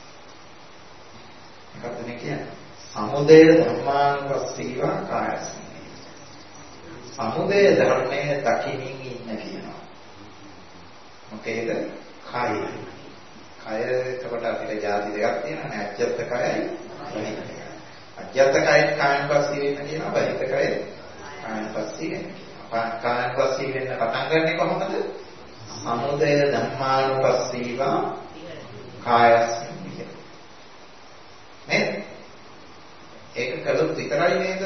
මොකක්ද මේ කියන්නේ? සමුදය ධම්මානුපස්සීවා කායස්මින් විහෙරති. සමුදය ධර්මයේ දකිමින් ඉන්න කියනවා. මොකේද? කය. කය එතකොට අපිට ಜಾති දෙකක් තියෙනවා නේ. අජත්ත කයයි බහිත කයයි. අජත්ත කයයි කායනුපස්සී වෙන්න කියනවා. බහිත කයයි කායනුපස්සී වෙන්න කියනවා. කායනුපස්සී වෙන්න පටන් ගන්නේ කොහොමද? සමුදය ධම්මානුපස්සීවා කායස්මින් විහෙරති. නේද? ඒක කළොත් විතරයි නේද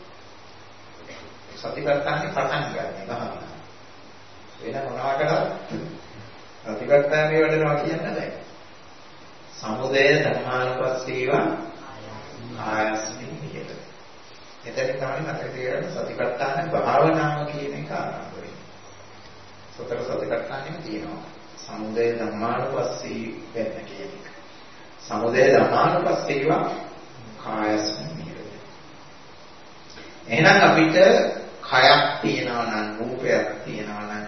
සතිපට්ඨානෙ පටන් ගන්න බහම. වෙන මොනවාකටද? සතිපට්ඨානෙ වඩනවා කියන්න බෑ. සමුදය ධම්මානුපස්සීවා කායස්මින් විහෙරති. එතන තමයි මතක තියාගන්න සතිපට්ඨාන භාවනාව කියන එක ආරම්භ වෙන්නේ. සතර සතිපට්ඨානෙම තියෙනවා. සමුදය ධම්මානුපස්සී වෙන්න කියන එක. සමුදය ධම්මානුපස්සීවා කායස්මින් විහෙරති. එහෙනම් අපිට කයක් තියෙනවා නම් රූපයක් තියෙනවා නම්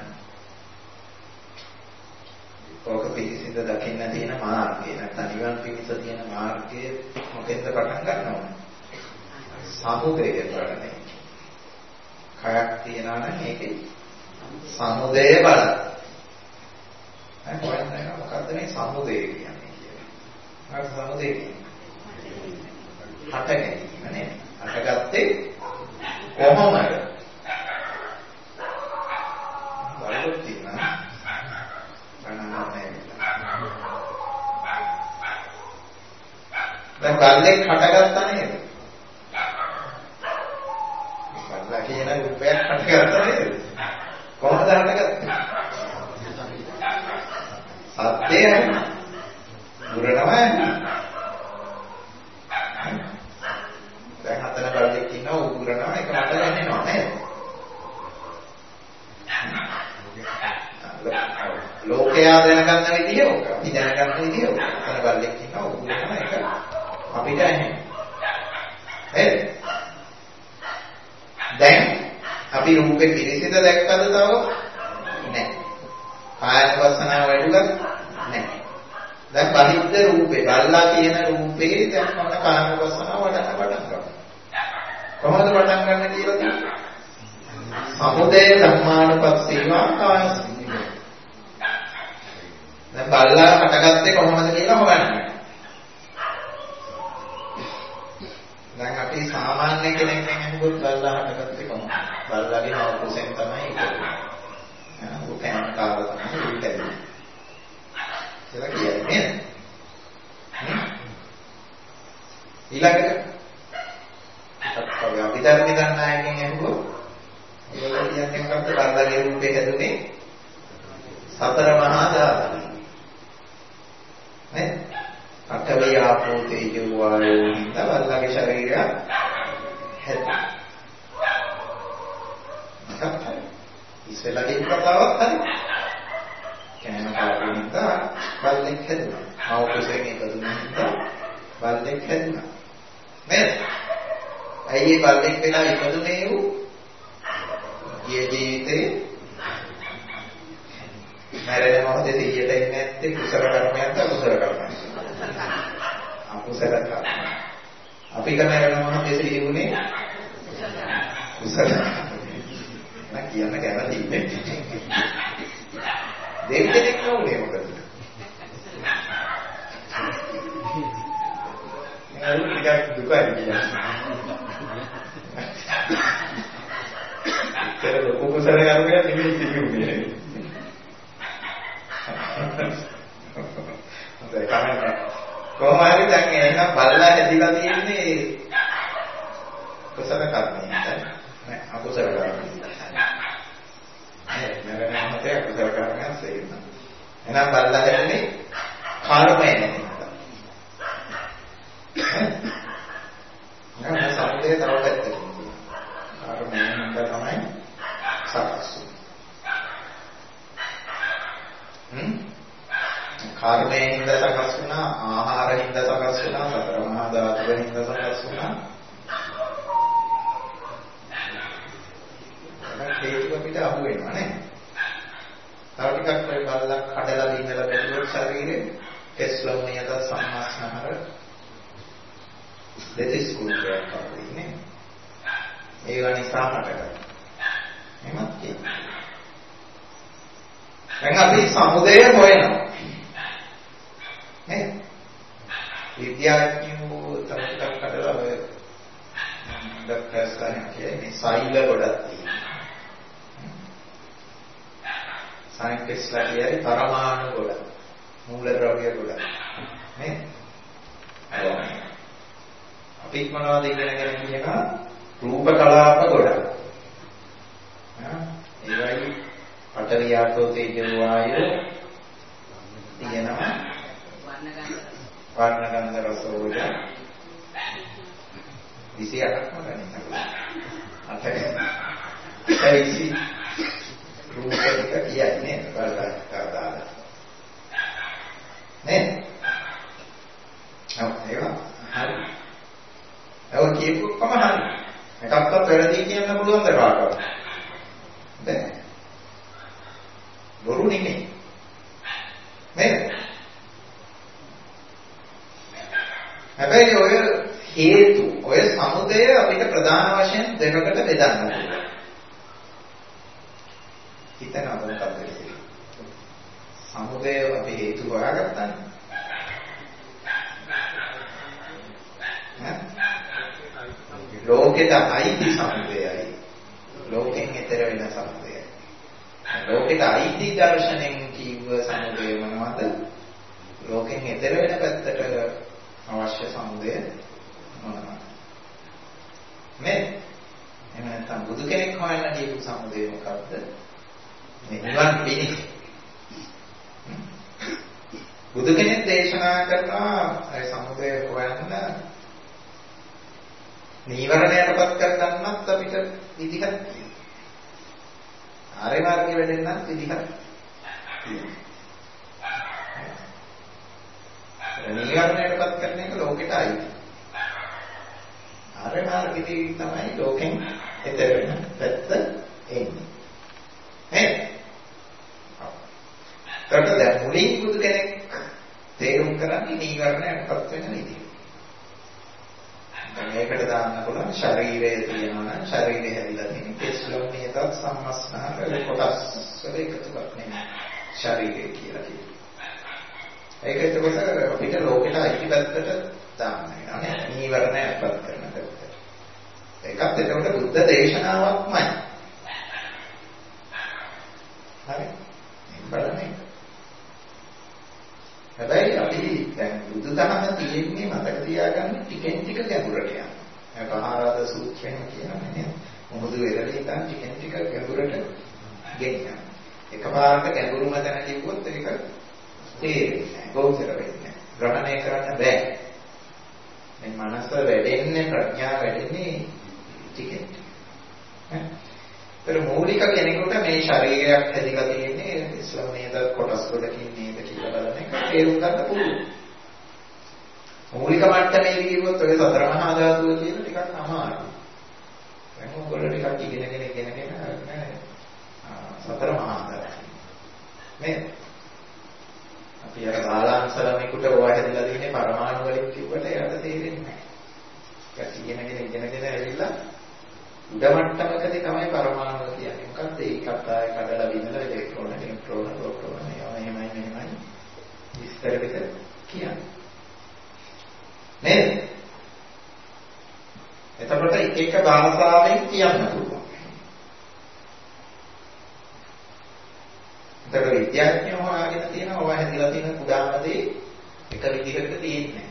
ඕක පිළිසිඳ දකින්න තියෙන මාර්ගය නැත්නම් නිවන් පිණිස තියෙන මාර්ගය මොකෙන්ද පටන් ගන්නවද? සමුදය බලන්නේ. කයක් තියෙනවා නම් ඒකේ සමුදය බලන්න. අය කොහෙන්ද මොකද්ද මේ සමුදය කියන්නේ කියලා. මොකක්ද සමුදය කියන්නේ? හට ගැනීම නේද? හටගත්තේ කොහොමද? බලන්න තියෙනවා. දැන් බල්ලෙක් හටගත්තා නේද? බල්ලා කියන රූපයක් හටගත්තා නේද? කොහොමද හටගත්තේ? සත්‍යය දුරනවා. දැන් හතර බල්ලෙක් ඉන්නවා උගුරනවා ඒක මට දැනෙනවා නේද? ලෝකයා දැනගන්න විදිය ඕක. අපි දැනගන්න විදිය ඕක. හතර බල්ලෙක් ඉන්නවා උගුරනවා ඒක අපිට ඇහෙනවා. නේද? දැන් අපි රූපේ පිළිසිඳ දැක්කද තව? නැහැ. කායනුපස්සනාව වැඩිද? නැහැ. දැන් බහිද්ද රූපේ බල්ලා කියන රූපේ දැන් මොන කායනුපස්සනාව වඩන්න පටන් ගන්නවා. කොහොමද පටන් ගන්න කියලා තියෙනවා. සමුදය ධම්මානුපස්සීවා කායස්මින්. දැන් බල්ලා හටගත්තේ කොහොමද කියලා හොයන්න. දැන් අපි සාමාන්‍ය කෙනෙක් නම් අහුවොත් බල්ලා හටගත්තේ කොහොමද? බල්ලාගේ නව කුසෙන් තමයි ඉන්නේ. ආ උකයන් කාව තමයි ඉන්නේ. ඒක කියන්නේ නේද? ඊළඟට අපි ධර්ම දන්න අයගෙන් අහුවොත් ඒගොල්ලෝ කියන්නේ මොකක්ද? බල්ලාගේ රූපේ හැදුනේ සතර මහා ධාතු. නේද? අටවිය ආපෝ තේජෝ වායෝ හිතවල්ලාගේ ශරීරය හැදුනා. මතකයි. ඉස්සෙල්ලාගේ කතාවක් හරි. කෙනෙක් කාගෙන්ද බල්ලෙක් හැදුනා. ආවෝසයෙන් ඉපදුනා හින්දා බල්ලෙක් හැදුනා. නේද? ඇයි මේ බල්ලෙක් වෙලා ඉපදුනේ ඌ? ගිය ජීවිතේ මරණ මොහොතේ සිහියට ඉන්නේ නැත්තේ කුසල කර්මයක්ද අකුසල කර්මයක්ද? අකුසල කර්ම. අපි කරන මොහොතේ සිහිුනේ කුසල. කියන්න කැමති ඉන්නේ. දෙවිදෙනෙක් නෝනේ මොකද? නෑ ටිකක් දුකයි කියන්නේ. ඒක ලොකු කුසල කර්මයක් නෙමෙයි තිබුණේ. හොඳයි කමෙන්ට්. කොහොම හරි දැන් එහෙනම් බලලා හැදිලා තියෙන්නේ කුසල කර්මයෙන් නෑ අකුසල කර්මයෙන්. නෑ මම හිතේ අකුසල කර්මයක් සේිනවා. එහෙනම් බලලා හැදෙන්නේ කර්මයෙන්. නෑ සම්පේ තව පැත්තකින්. කර්මයෙන් තමයි සකස්. හ්ම් කර්මයෙන් සකස් වුණා, ආහාරයෙන් සකස් වුණා, සතර මහා ධාතුවෙන් සකස් වුණා. ඒක අපිට අහු වෙනවා නේ. තව ටිකක් ඔය බලලා කඩලා දිනලා බැලුවොත් ශරීරේ කෙස්ලොම් නියත සම්මාස්නහර දෙතිස් කුණයක් තියෙන්නේ. ඒවා නිසා මතකයි. එහෙමත් කියනවා. දැන් අපි සමුදය හොයනවා. නේ? විද්‍යාඥයෝ තව ටිකක් කඩලා ඔය ඩොක්ටර්ස්ලා කියන්නේ සෛල ගොඩක් තියෙනවා. සයන්ටිස්ට්ලා කියන්නේ පරමාණු ගොඩක්. මූලද්‍රව්‍ය ගොඩක්. නේ? අපි මොනවද ඉගෙනගෙන කියනවා? රූප කලාප ගොඩක්. ඒවයි පඨවි ආපෝ තේජෝ වායෝ තියෙනවා. වර්ණ ගන්ධ රස ඕජා විසි අටක්ම ගන්නවා. අටයි. ඒයි රූප එක කියන්නේ බලන්න කරදාලා. නේ? ඔව් ඒවා හරි. ඒක කියපුවම හරි. එකක්වත් වැරදි කියන්න පුළුවන්ද කාටවත්? බෑ. බොරු නෙමෙයි. නේද? හැබැයි ඔය හේතු, ඔය සමුදය අපිට ප්‍රධාන වශයෙන් දෙකකට බෙදන්න පුළුවන්. හිතනවා මොකක්ද කියන්නේ? සමුදය අපි හේතු හොයාගත්තානේ. ලෝකෙට අයිති සමුදයයි. ලෝකෙන් ඈතර වෙන සමුදයයි. ලෝකෙට අයිති දර්ශනෙන් කිව්ව සමුදය මොනවද? ලෝකෙන් ඈතර වෙන පැත්තට අවශ්‍ය සමුදය මොනවද? මේ එහෙම නැත්නම් බුදු කෙනෙක් හොයන්න කියපු සමුදය මොකක්ද? මේ නිවන් පිණිස. බුදු කෙනෙක් දේශනා කරනවා ඒ සමුදය හොයන්න නීවරණයටපත් කර ගන්නත් අපිට විදිහක් තියෙනවා. ආර්ය මාර්ගයේ වැඩෙන්නත් විදිහක් තියෙනවා. නීවරණයටපත් කරන එක ලෝකෙට අයිති. ආර්ය මාර්ගයේදී තමයි ලෝකෙන් ඈතර වෙන පැත්ත එන්නේ. නේද? ඒකට දැන් මුලින් බුදු කෙනෙක් තේරුම් කරන්නේ නීවරණයටපත් වෙන විදිහ. මේකට දාන්න පුළුවන් ශරීරය තියෙනවා නම් ශරීරය හැදිලා තියෙන කෙස්ලොම් නියතත් සම්මස්නහර කොටස් වල එකතුවක් නෙමෙයි ශරීරය කියලා කියනවා. ඒක එතකොට අපිට ලෝකෙට අයිති පැත්තට දාන්න වෙනවා නේ නීවරණයක්පත් කරන පැත්තට. ඒකත් එතකොට බුද්ධ දේශනාවක්මයි. හරි. බලන්න. හැබැයි අපි දැන් බුදුදහම තියෙන්නේ මතක තියාගන්න ටිකෙන් ටික ගැඹුරට යනවා. මේ පහාරාද සූත්‍රයෙන් කියනවා නේද? මොහොදු වෙරළේ ඉඳන් ටිකෙන් ටික ගැඹුරට ගෙනියනවා. එකපාරට ගැඹුරුම තැන කිව්වොත් ඒක තේරෙන්නේ නැහැ. ගෝචර වෙන්නේ නැහැ. ග්‍රහණය කරන්න බෑ. මේ මනස වැඩෙන්නේ ප්‍රඥාව වැඩෙන්නේ ටිකෙන් ටික. ඈ මූලික කෙනෙකුට මේ ශරීරයක් හැදිලා තියෙන්නේ ඉස්ලාම නේද කොටස් වලකින් නේද කියලා බලන එක තේරුම් ගන්න පුළුවන්. මූලික මට්ටමේ කිව්වොත් ඔය සතර මහා ධාතුව කියන ටිකක් අමාරුයි. දැන් ඔයගොල්ලෝ ටිකක් ඉගෙනගෙන ඉගෙනගෙන නෑ සතර මහා ධාතුව. නේද? අපි අර බාලාංශලමේකට ඔය හැදිලා තියෙන්නේ පරමාණු වලින් කිව්වට එයාට තේරෙන්නේ නෑ. ඒක ඉගෙනගෙන ඉගෙනගෙන ඇවිල්ලා උඩ මට්ටමකදී තමයි පරමාණු කියන්නේ. මොකක්ද ඒකත් ආය කඩලා බිඳලා ඉලෙක්ට්‍රෝන නියුට්‍රෝන ප්‍රෝටෝන ඒවා එහෙමයි මෙහෙමයි විස්තර විතර කියන්නේ නේද? එතකොට එක එක භාෂාවෙන් කියන්න පුළුවන්. එතකොට විද්‍යාඥයෝ හොයාගෙන තියෙනවා ඔය හැදිලා තියෙන කුඩාම දේ එක විදිහකට තියෙන්නේ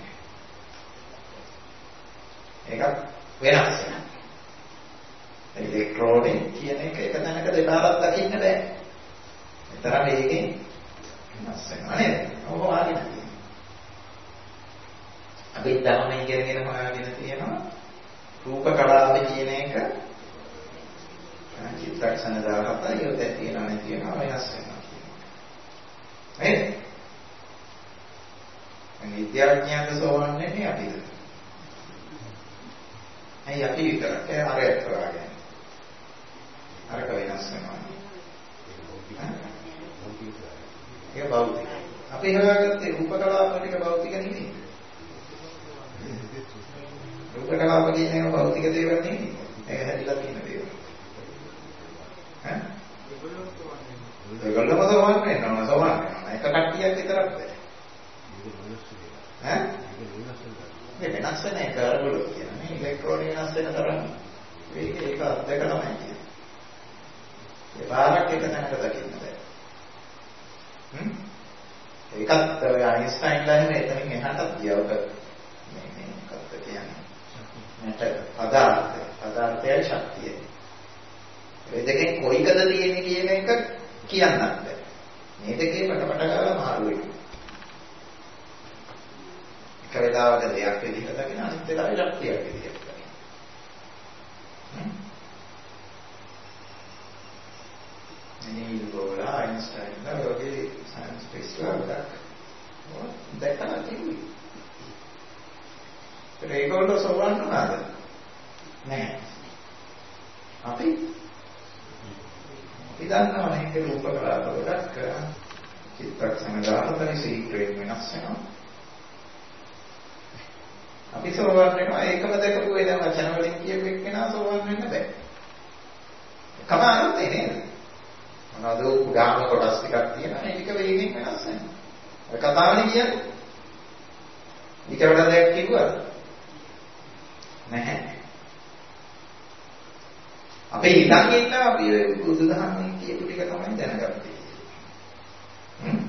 නැහැ. ඒක වෙනස් වෙනවා. ඉලෙක්ට්‍රෝන කියන එක එක තැනක දෙපාරක් දකින්න බෑ. ඒතරම් ඒකෙන් වෙනස් වෙනවා නේද? ඔබ හොයාගෙන තියෙනවා. අපි ධර්මයෙන් ඉගෙනගෙන හොයාගෙන තියෙනවා රූප කලාව කියන එක චිත්තක්ෂණ දාහතයි යොද තියෙනවා නේ තියෙනවා වෙනස් වෙනවා කියනවා. නේද? මේ විද්‍යාඥයන්ට සෝවන්නේ අපිද? ඇයි අපි විතරක් ඒ අරයට කරාගෙන. අරක වෙනස් වෙනවා. ඒක භෞතික. අපි හොයාගත්තේ රූප කලාව ටික භෞතික නෙමෙයි. රූප කලාව කියන එක භෞතික දේවල් නෙමෙයි. ඒක හැදිලා තියෙන දේවල්. ඈ? ඒගොල්ලෝ සෝවන්නේ නැහැ. සෝවන්නේ නැහැ. එක කට්ටියක් විතරක් බෑ. ඈ? මේ වෙනස් වෙන එක අරගොල්ලෝ කියන්නේ ඉලෙක්ට්‍රෝන වෙනස් වෙන තරම් මේක ඒක අත්දැක තමයි කියන්නේ. ඒ බාරක් එක තැනක දකින්න බෑ. හ්ම්? ඒකත් ඔය අයින්ස්ටයින්ලා එහෙම එතනින් එහාටත් ගියවක මේ මේ මොකක්ද කියන්නේ? මට පදාර්ථ පදාර්ථයේ ශක්තිය. මේ දෙකෙන් කොයිකද තියෙන්නේ කියන එක කියන්නත් බෑ. මේ දෙකේ පටපට ගාලා මාරු වෙනවා. එක වෙලාවක දෙයක් විදිහට දකින අනිත් වෙලාවෙ ශක්තියක් විදිහට දකින. මේ ගෝලා අයින්ස්ටයින්ලා වගේ සයන්ස් ෆික්ස්ලා දැක්කම තියෙන්නේ. ඒගොල්ලෝ සෝවන්න නේද? නෑ. අපි ඉදන්නවා මේක රූප කලාව ගොඩක් චිත්තක්ෂණ දාහතයි සීක්‍රේට් වෙනස් වෙනවා. අපි සෝවන් වෙනවා ඒකම දැකපු ඒ දැන් වචන වලින් කියපු එක්කෙනා සෝවන් වෙන්න බෑ. කමාරත් නේද? මොනවද උදාම කොටස් ටිකක් තියෙනවා ඒක වේගෙන් වෙනස් වෙනවා. ඔය කතාවනේ කියන්නේ. ඊට වඩා දෙයක් කිව්වද? නැහැ. අපි ඉඳන් ඉන්න අපි බුදුදහමේ කියපු ටික තමයි දැනගත්තේ. හ්ම්.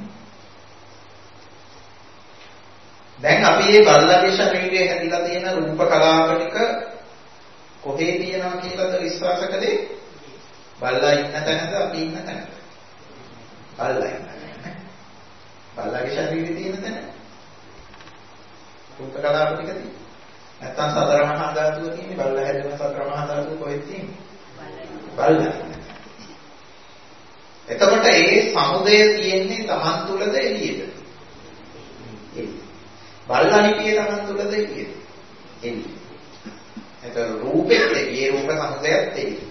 දැන් අපි මේ බල්ලගේ ශරීරයේ හැදිලා තියෙන රූප කලාපනික කොහේ තියෙනවා කියලාද විශ්වාස කළේ? බල්ලා ඉන්න තැනද අපි ඉන්න තැනද? බල්ලා ඉන්න තැන. බල්ලගේ ශරීරයේ තියෙන තැන. රූප කලාපනික තියෙන. නැත්තම් සතර මහා ධාතුව තියෙන්නේ බල්ලා හැදෙන සතර මහා ධාතුව කොහෙද තියෙන්නේ? බල්ලා. එතකොට ඒ සමුදය තියෙන්නේ Taman තුලද එළියද? එළිය. බල්ලා හිටියේ Taman තුලද එළියද? එළිය. එතකොට රූපෙත් එළිය රූප සමුදයත් එළිය.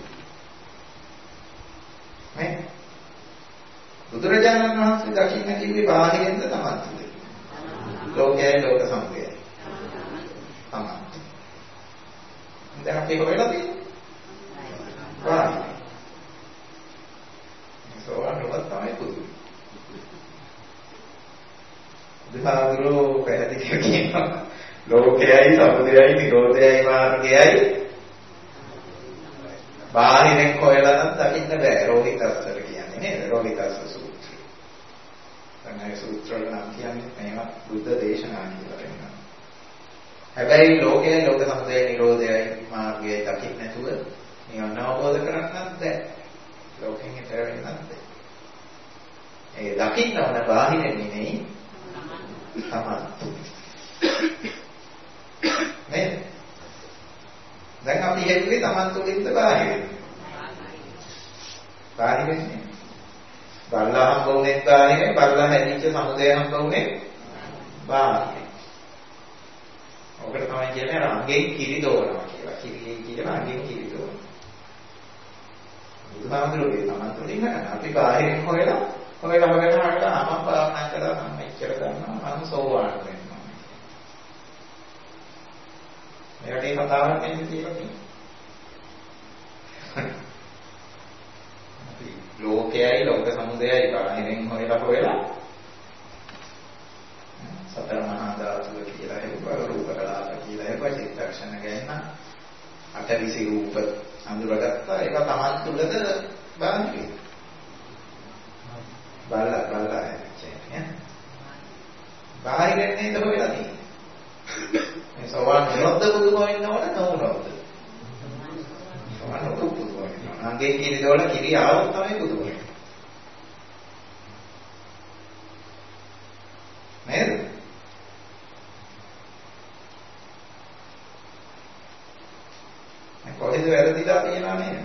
නේ? බුදුරජාණන් වහන්සේ දකින්න කිව්වේ බාහිරින්ද Taman තුලද? ලෝකයයි ලෝක සමුදයයි. Taman. දැන් අපි හොයලා තියෙන්නේ. බාහිර. සෝවන්වත් තමයි පුදු. බුදුහාමුදුරෝ පැහැදිලිව කියනවා ලෝකයයි සමුදයයි නිරෝධයයි මාර්ගයයි බාහිරෙන් හොයලා නම් දකින්න බෑ. රෝහිතස්සර කියන්නේ නේද? රෝහිතස්ස සූත්‍රය. තමයි සූත්‍ර වල නම් කියන්නේ මේවා බුද්ධ දේශනා කියලා වෙනවා. හැබැයි ලෝකයයි ලෝක සමුදයයි නිරෝධයයි මාර්ගයයි දකින්න නැතුව නිවන අවබෝධ කරගන්නත් බෑ. ලෝකෙන් ඈතර වෙන්නත් බෑ. ඒ දකින්න ඕන බාහිරින් නෙමෙයි Taman. නේද? දැන් අපි හෙන්නේ Taman තුලින්ද බාහිරින්? බාහිරින් නේ. බල්ලා හම්බ වුනේ බාහිරින්, බල්ලා හැදිච්ච සමුදය හම්බ වුනේ බාහිරින්. ඔකට තමයි කියන්නේ රංගෙන් කිරි දෝනවා කියලා. කිරි කියලා රංගෙන් කිරි දෝනවා. බුදුහාමුදුරුවෝ Taman තුලින් නෑ. අපි බාහිරින් හොයලා හොයලා හොයලා හරලා මම භාවනා කරලා මම ඉච්චර ගන්නවා මම සෝවාන් වෙනවා. මේකට ඒ කතාවක් නෙමෙයි කියලා තියෙනවා. බාහිරින් හොයලා හොයලා සතර මහා ධාතුව කියලා හෙව්වා රූප කලාප කියලා හෙව්වා චිත්තක්ෂණ ගන්න අටවිසි රූප අඳුරගත්තා ඒක Taman තුලද බාහිරින් බලලා බලලා කියන්නේ බාහිරින් නේද හොයලා තියෙන්නේ මේ සෝවාන් නිරොද්ධ බුදුම වෙන්නවද නෝනවද සෝවාන් බුදුම වෙනවා අංගේ කිරි දවල කිරි ආවොත් තමයි බුදුම වෙන්නේ නේද කොහෙද වැරදිලා තියෙනවා නේද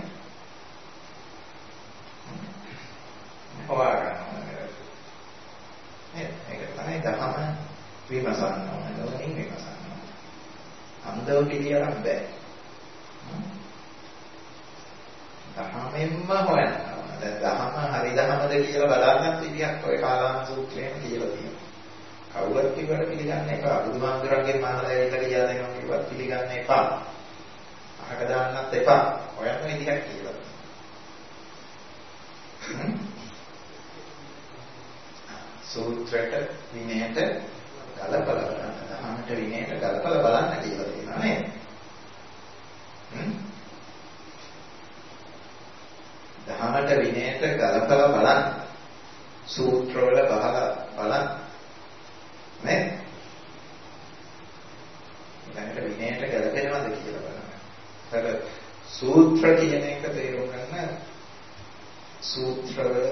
හොයාගන්න නේද ඒක තමයි දහම විමසන්න ඕනේ නෝනින් විමසන්න ඕනේ අන්දව පිළියරක් බෑ දහමෙන්ම හොයන්න ඕනේ දැන් දහම හරි දහමද කියලා බලන්නත් විදියක් ඔය කාලාම සූත්‍රයෙන් කියලා තියෙනවා කවුරුත් කිව්වට පිළිගන්න එපා බුදුහාමුදුරන්ගේ මහාලය කියලා කියලා දෙනවා කිව්වත් පිළිගන්න එපා අහක දාන්නත් එපා හොයන්න විදියක් කියලා සූත්‍රයට විනයට ගලපලා බලන්න දහමට විනයට ගලපලා බලන්න කියලා තියෙනවා නේද දහමට විනයට ගලපලා බලන්න සූත්‍රවල බහලා බලන්න නේද ඊළඟට විනයට ගැලපෙනවද කියලා බලන්න. ඒතර සූත්‍ර කියන එක තේරුම් ගන්න සූත්‍රවල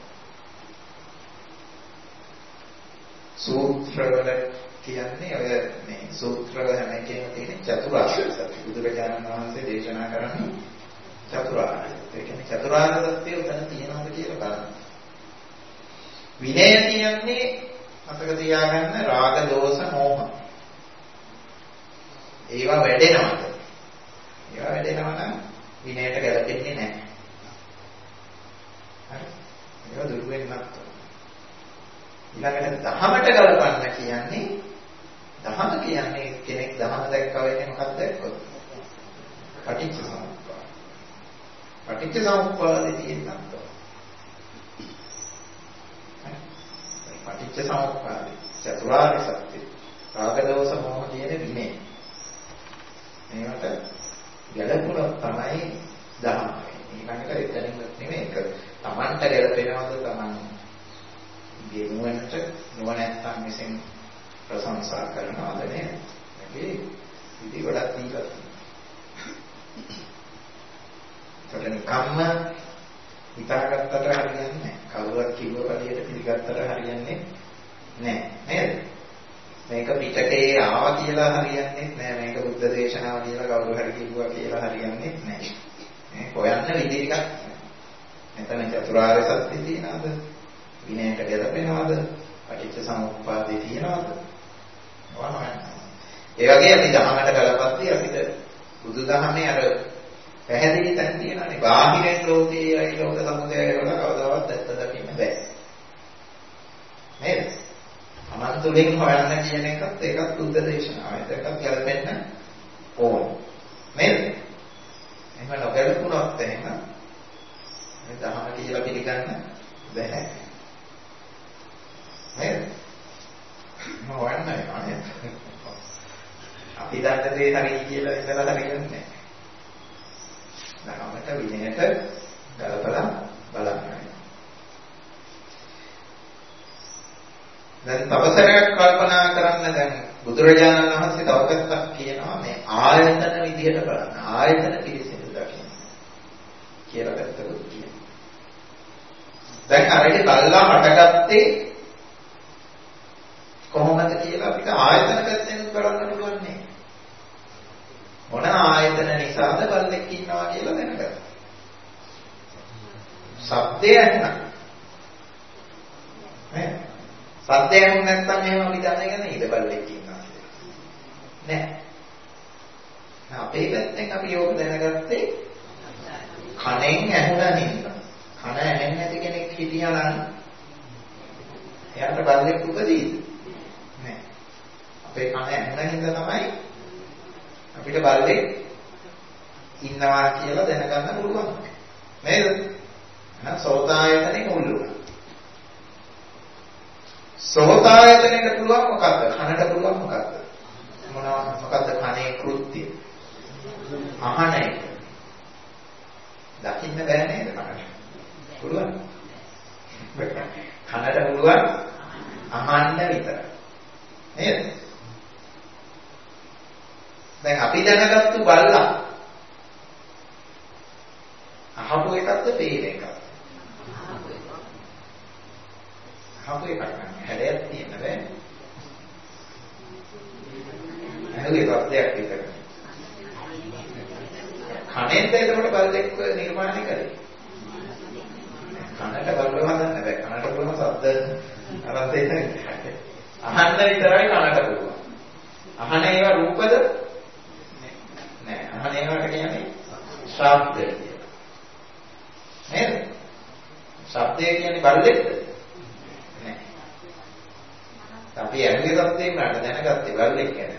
සූත්‍රවල කියන්නේ ඔය මේ සූත්‍රවල හැම එකෙම තියෙන චතුරාර්ය සත්‍ය බුදුරජාණන් වහන්සේ දේශනා කරන්නේ චතුරාර්ය. ඒ කියන්නේ චතුරාර්ය සත්‍ය උතන තියෙනවද කියලා බලන්න. විනය කියන්නේ මතක තියාගන්න රාග දෝෂ මෝහ. ඒවා වැඩෙනවද? ඒවා වැඩෙනවා නම් විනයට ගැලපෙන්නේ නැහැ. හරි. ඒවා දුරු වෙන්නත් ඕන. ඊළඟට දහමට ගලපන්න කියන්නේ දහම කියන්නේ කෙනෙක් දහම දැක්කා වෙන්නේ මොකක්ද දැක්කොත්? පටිච්ච සමුප්පාද. පටිච්ච සමුප්පාදේ තියෙනත් ඕන. පටිච්ච සමුප්පාදේ චතුරාර්ය සත්‍ය රාග දෝෂ මොහ කියන විනේ මේවට ගැළපුණොත් තමයි දහම. ඊළඟට එතනින් නෙමෙයි ඒක Tamanට ගැළපෙනවද Taman ගෙනුවන්ට නුවණැත්තන් විසින් ප්‍රශංසා කරනවද නේද? මේකේ ඉති ගොඩක් තියෙනවා. ඒකට නිකම්ම හිතාගත්තට හරියන්නේ නැහැ. කවුරුත් කිව්ව පළියට පිළිගත්තට හරියන්නේ නැහැ. නේද? මේක පිටකේ ආවා කියලා හරියන්නේ නැහැ. මේක බුද්ධ දේශනාව කියලා කවුරු හරි කිව්වා කියලා හරියන්නේ නැහැ. මේ හොයන්න විදි ටිකක් මෙතන චතුරාර්ය සත්‍ය තියනවාද? විනයට ගැලපෙනවද? පටිච්ච සමුප්පාදේ තියනවද? වහන්න. ඒ වගේ අපි ධර්මයට ගලපද්දී අපිට බුදුදහමේ අර පැහැදිලි තැන් තියෙනවානේ. බාහිර ලෝකයේ අයි ලෝක සමුදය වල කවදාවත් ඇත්ත දකින්න බෑ. නේද? අමන්තුලින් හොයන්න කියන එකත් ඒකත් බුද්ධ දේශනාව. ඒකත් ගැලපෙන්න ඕන. නේද? එහෙම නොගැලපුණොත් එහෙම මේ ධර්ම කියලා පිළිගන්න බෑ. නේද? හොයන්නයි අනේ. අපි දන්න දේ හරි කියලා ඉඳලා හරියන්නේ නැහැ. ධර්මයට විනයට ගලපලා බලන්න. දැන් තවසරයක් කල්පනා කරන්න දැන් බුදුරජාණන් වහන්සේ තව පැත්තක් කියනවා මේ ආයතන විදියට බලන්න. ආයතන පිළිසිඳ දකින්න කියලා පැත්තකුත් කියනවා. දැන් අරගෙන බලලා හටගත්තේ කොහොමද කියලා අපිට ආයතන පැත්තෙන් බලන්න පුළුවන් නේ. මොන ආයතන නිසාද බල්ලෙක් ඉන්නවා කියලා දැනගන්න. ශබ්දය ඇහුණා. නේ? ශබ්දය ඇහුණ නැත්නම් එහෙම අපි දන්නේ නැහැ නේද බල්ලෙක් ඉන්නවා කියලා. නෑ. අපේ පැත්තෙන් අපි යෝග දැනගත්තේ කනෙන් ඇහුණා නේද? කන ඇහෙන්නේ නැති කෙනෙක් හිටියා නම් එයාට බල්ලෙක් උපදීද? නෑ. අපේ කන ඇහුණා හින්දා තමයි අපිට බල්ලෙක් ඉන්නවා කියලා දැනගන්න පුළුවන්. නේද? එහෙනම් සෝතායතනෙ මුල් වුණා. සෝතායතනෙට පුළුවන් මොකද්ද? කනට පුළුවන් මොකද්ද? මොනවා මොකද්ද කනේ කෘත්‍ය? අහන එක. දකින්න බෑ නේද කනට? පුළුවන්. කනට පුළුවන් අහන්න විතරයි. නේද? දැන් අපි දැනගත්තු බල්ලා අහපු එකක්ද පේන එකක්ද? අහපු එකක් නම් හැඩයක් තියෙන බෑ. ඇහුවේ වස්තයක් විතරයි. කනෙන්ද එතකොට බල්ලෙක් නිර්මාණය කරේ. කනට බලව හදන්න බෑ. කනට පුළුවන් ශබ්ද අරන් දෙන්න. අහන්න විතරයි කනට පුළුවන්. අහන ඒවා රූපද? නෑ. අහන ඒවාට කියන්නේ ශබ්ද කියලා. නේද? ශබ්දය කියන්නේ බල්ලෙක්ද? නෑ. අපි ඇහුවේ ශබ්දේ නට දැනගත්තේ බල්ලෙක් කියන්නේ.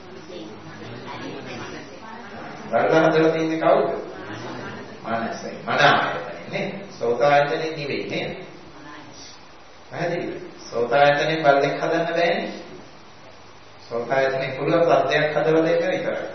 බල්ලා හදලා තින්නේ කවුද? මනසයි. මන ආයතනේ නේ. සෝතායතනේ නෙවෙයි නේද? පැහැදිලිද? සෝතායතනේ බල්ලෙක් හදන්න බෑනේ. සෝතායතනේ පුළුවන් සත්‍යයක් හදලා දෙන්න විතරයි.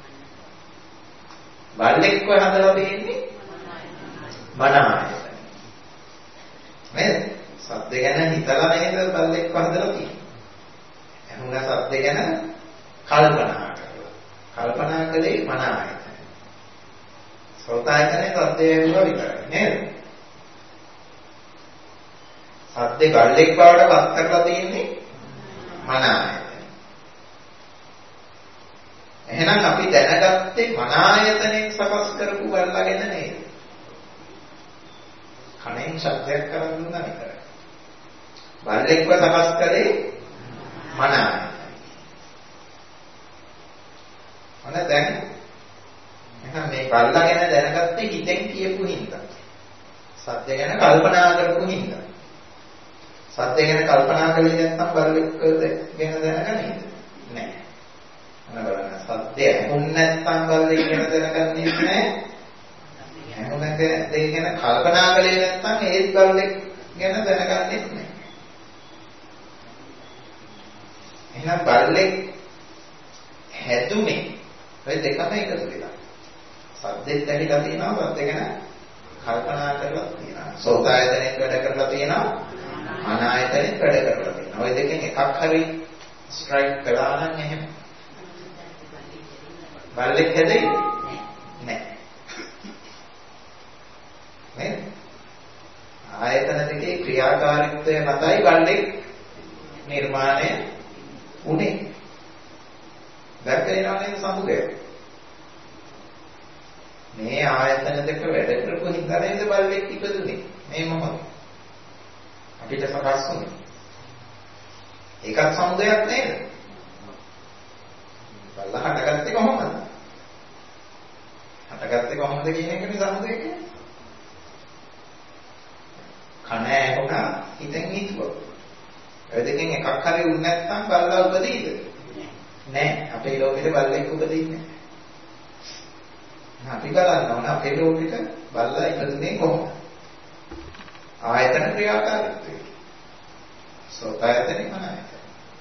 බල්ලෙක්ව හදලා දෙන්නේ මන ආයතනේ. නේද? සත්‍ය ගැන හිතලා නේද බල්ලෙක්ව හදලා තියෙන්නේ. එහුණ සත්‍ය ගැන කල්පනා කරලා. කල්පනා කළේ මන ආයතනේ. සෝතායතනේ සත්‍යය වුණා විතරයි නේද? සත්‍ය බල්ලෙක් බවට පත් කරලා තියෙන්නේ මන ආයතනේ. එහෙනම් අපි දැනගත්තේ මන ආයතනෙන් සකස් කරපු බල්ලාගෙන නේද? කණෙන් ශබ්දයක් කරන් දුන්නා විතරයි. බල්ලෙක්ව සකස් කරේ මන ආයතනේ. අන දැන් එහෙනම් මේ බල්ලා ගැන දැනගත්තේ හිතෙන් කියපු හින්දා. සත්‍ය ගැන කල්පනා කරපු හින්දා. සත්‍ය ගැන කල්පනා කළේ නැත්නම් බල්ලෙක් ගැන දැනගන්නේ නැහැ. අන බලන්න සත්‍ය ඇහුන් නැත්නම් බල්ලෙක් ගැන දැනගන්නේ නැහැ. ඇහුනක දෙය ගැන කල්පනා කළේ නැත්නම් ඒත් බල්ලෙක් ගැන දැනගන්නේ නැහැ. එහෙනම් බල්ලෙක් හැදුනේ ඔය දෙකම එකතු වෙලා. සද්දෙත් ඇහිලා තියෙනවා, සද්ද ගැන කල්පනා කරලා තියෙනවා. සෝතායතනෙත් වැඩ කරලා තියෙනවා, මන ආයතනෙත් වැඩ කරලා තියෙනවා. ওই දෙකෙන් එකක් හරි ස්ට්‍රයික් කළා නම් එහෙම බල්ලෙක් හැදෙයි නෑ. නේද? ආයතන දෙකේ ක්‍රියාකාරීත්වය මතයි බල්ලෙක් නිර්මාණය උනේ. දැක්කේ නේද සමුදය? මේ ආයතන දෙක වැඩ කරපු හින්දා නේද බල්ලෙක් ඉපදුනේ. මේ මොහොත. අපිට සකස් වුනේ. ඒකත් සමුදයක් නේද? බල්ලා හටගත්තේ කොහොමද? හටගත්තේ කොහොමද කියන එකනේ සමුදය කියන්නේ. කන ඇහුණා හිතෙන් හිතුවා. ඔය දෙකෙන් එකක් හරි වුණ නැත්නම් බල්ලා උපදීද? නෑ. අපේ ලෝකෙට බල්ලෙක් උපදින්නේ නෑ. අපි බලන්න ඕන අපේ ලෝකෙට බල්ලා ඉපදුනේ කොහොමද? ආයතන ක්‍රියාකාරීත්වය. සෝතායතනෙ මන ආයතන.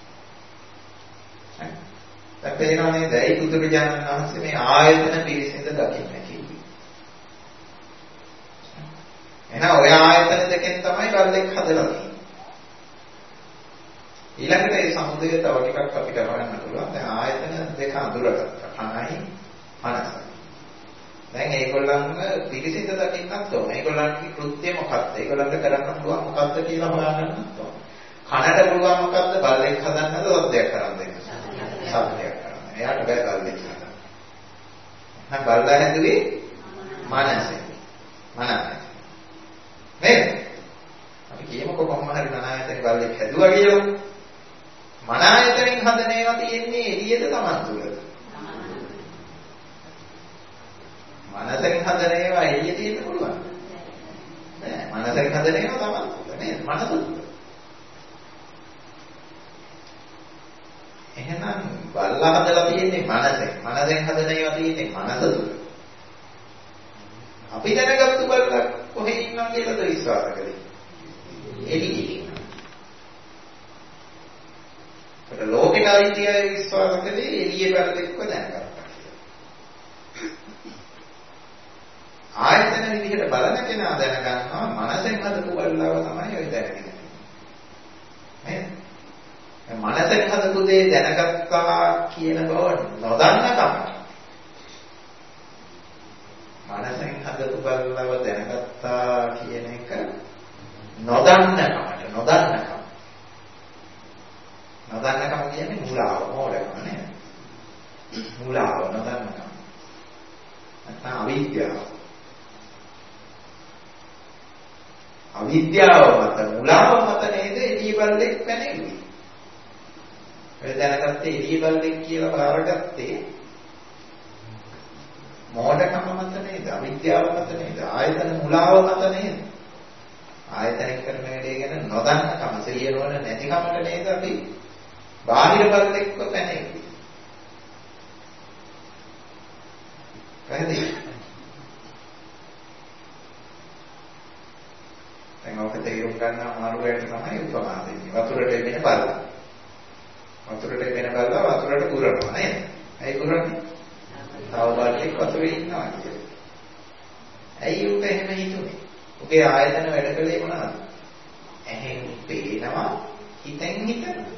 දැන් පේනවනේ දැයි බුදුරජාණන් වහන්සේ මේ ආයතන පිරිසිඳ දකින්න කිව්වේ. එහෙනම් ඔය ආයතන දෙකෙන් තමයි බල්ලෙක් හදලා තියෙන්නේ. ඊළඟට මේ සමුදය තව ටිකක් අපිට හොයන්න පුළුවන්. දැන් ආයතන දෙක අඳුරගත්තා. කනයි මනසයි. දැන් ඒගොල්ලන්ව පිළිසිඳ දකින්නත් ඕන. ඒගොල්ලන්ගේ කෘත්‍ය මොකක්ද? ඒගොල්ලන්ට කරන්න පුළුවන් මොකක්ද කියලා හොයාගන්නත් ඕන. කනට පුළුවන් මොකක්ද? බල්ලෙක් හදන්නද සද්දයක් කරන් දෙන්න. සද්දයක් කරන්න. එයාට බෑ බල්ලෙක් හදන්න. එහෙනම් බල්ලා හැදුවේ මනසෙන්. මනසෙන්. නේද? අපි කියමුකෝ කොහොම හරි මන ආයතනේ බල්ලෙක් හැදුවා කියලා. මන ආයතනෙන් හදන ඒවා තියෙන්නේ එළියද Taman තුලද? මනසෙන් හදන ඒවා එළිය තියෙන්න පුළුවන්. නෑ මනසෙන් හදන ඒවා Taman තුල නේද? මනස තුල. එහෙනම් බල්ලා හදලා තියෙන්නේ මනසෙන්. මනසෙන් හදන ඒවා තියෙන්නේ මනස තුල. අපි දැනගත්තු බල්ලා කොහේ ඉන්නවා කියලාද විශ්වාස කරේ? එළියේ. අයිතිය විශ්වාස කළේ එළියේ බැලුවෙක්ව දැනගත්තා කියලා. ආයතන විදිහට බලන කෙනා දැනගන්නවා මනසෙන් හදපු බල්ලව තමයි ඔය දැනගෙන තියෙන්නේ. නේද? මනසෙන් හදපු දේ දැනගත්තා කියන බව නොදන්න කම. මනසෙන් හදපු බල්ලව දැනගත්තා කියන එක නොදන්න කමට නොදන්න කම. නොදන්නකම කියන්නේ මුලාව මොඩකම නේද? මුලාව නොදන්නකම. නැත්නම් අවිද්‍යාව. අවිද්‍යාව මත මුලාව මත නේද එළිය බල්ලෙක් පැනෙන්නේ. ඒ දැනගත්තේ එළිය බල්ලෙක් කියලා බාරගත්තේ මොඩකම මත නේද? අවිද්‍යාව මත නේද? ආයතන මුලාව මත නේද? ආයතන කරන වැඩේ ගැන නොදන්නකම සිලියනවන නැතිකමට නේද අපි බාහිර බල්ලෙක්ව පැනෙන්නේ. පැහැදිලි? දැන් ඔක තේරුම් ගන්න අමාරුවට තමයි උපමා දෙන්නේ. වතුරට එන බල්ලා. වතුරට එන බල්ලා වතුරට පුරනවා නේද? ඇයි පුරන්නේ? තව බල්ලෙක් වතුරේ ඉන්නවා කියලා. ඇයි උට එහෙම හිතුනේ? උගේ ආයතන වැඩ කළේ මොනවද? ඇහෙන් පේනවා, හිතෙන් හිතනවා.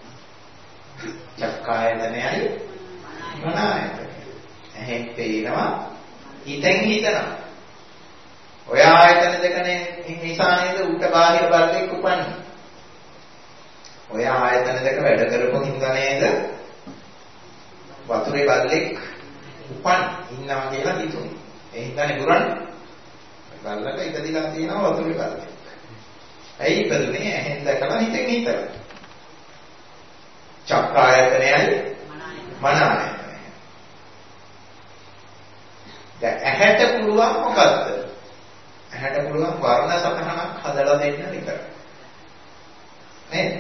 චක්කායතනයයි මන ආයතනය. ඇහෙන් පේනවා, හිතෙන් හිතනවා. ඔය ආයතන දෙකනේ නිසා නේද උට බාහිර බල්ලෙක් උපන්නේ. ඔය ආයතන දෙක වැඩ කරපු හින්දා නේද වතුරේ බල්ලෙක් උපන් ඉන්නවා කියලා හිතුනේ. ඒ හින්දානේ පුරන්නේ. බල්ලට ඉපදිලා තියෙනවා වතුරේ බල්ලෙක්. ඇයි ඉපදුනේ? ඇහෙන් දැකලා හිතෙන් හිතලා. චක්කායතනයයි මන ආයතනයයි. දැන් ඇහැට පුළුවන් මොකද්ද? ඇහැට පුළුවන් වර්ණ සටහනක් හදලා දෙන්න විතරයි. නේද?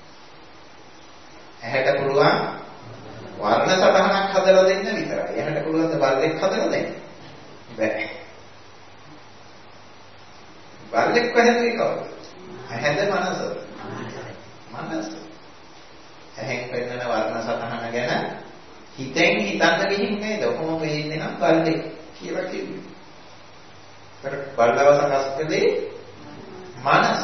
ඇහැට පුළුවන් වර්ණ සටහනක් හදලා දෙන්න විතරයි. ඇහැට පුළුවන් ද බල්ලෙක් හදලා දෙන්න? බැහැ. බල්ලෙක් කොහෙන්ද කවුද? ඇහැද මනසද? මනස. ඇහෙන් පෙන්නන වර්ණ සටහන ගැන හිතෙන් හිතන්න ගිහින් නේද? කොහොම වෙන්නේ නම් බල්ලෙක් කියලා කිව්වේ. ඒතර බල්ලව සකස් කළේ මනස.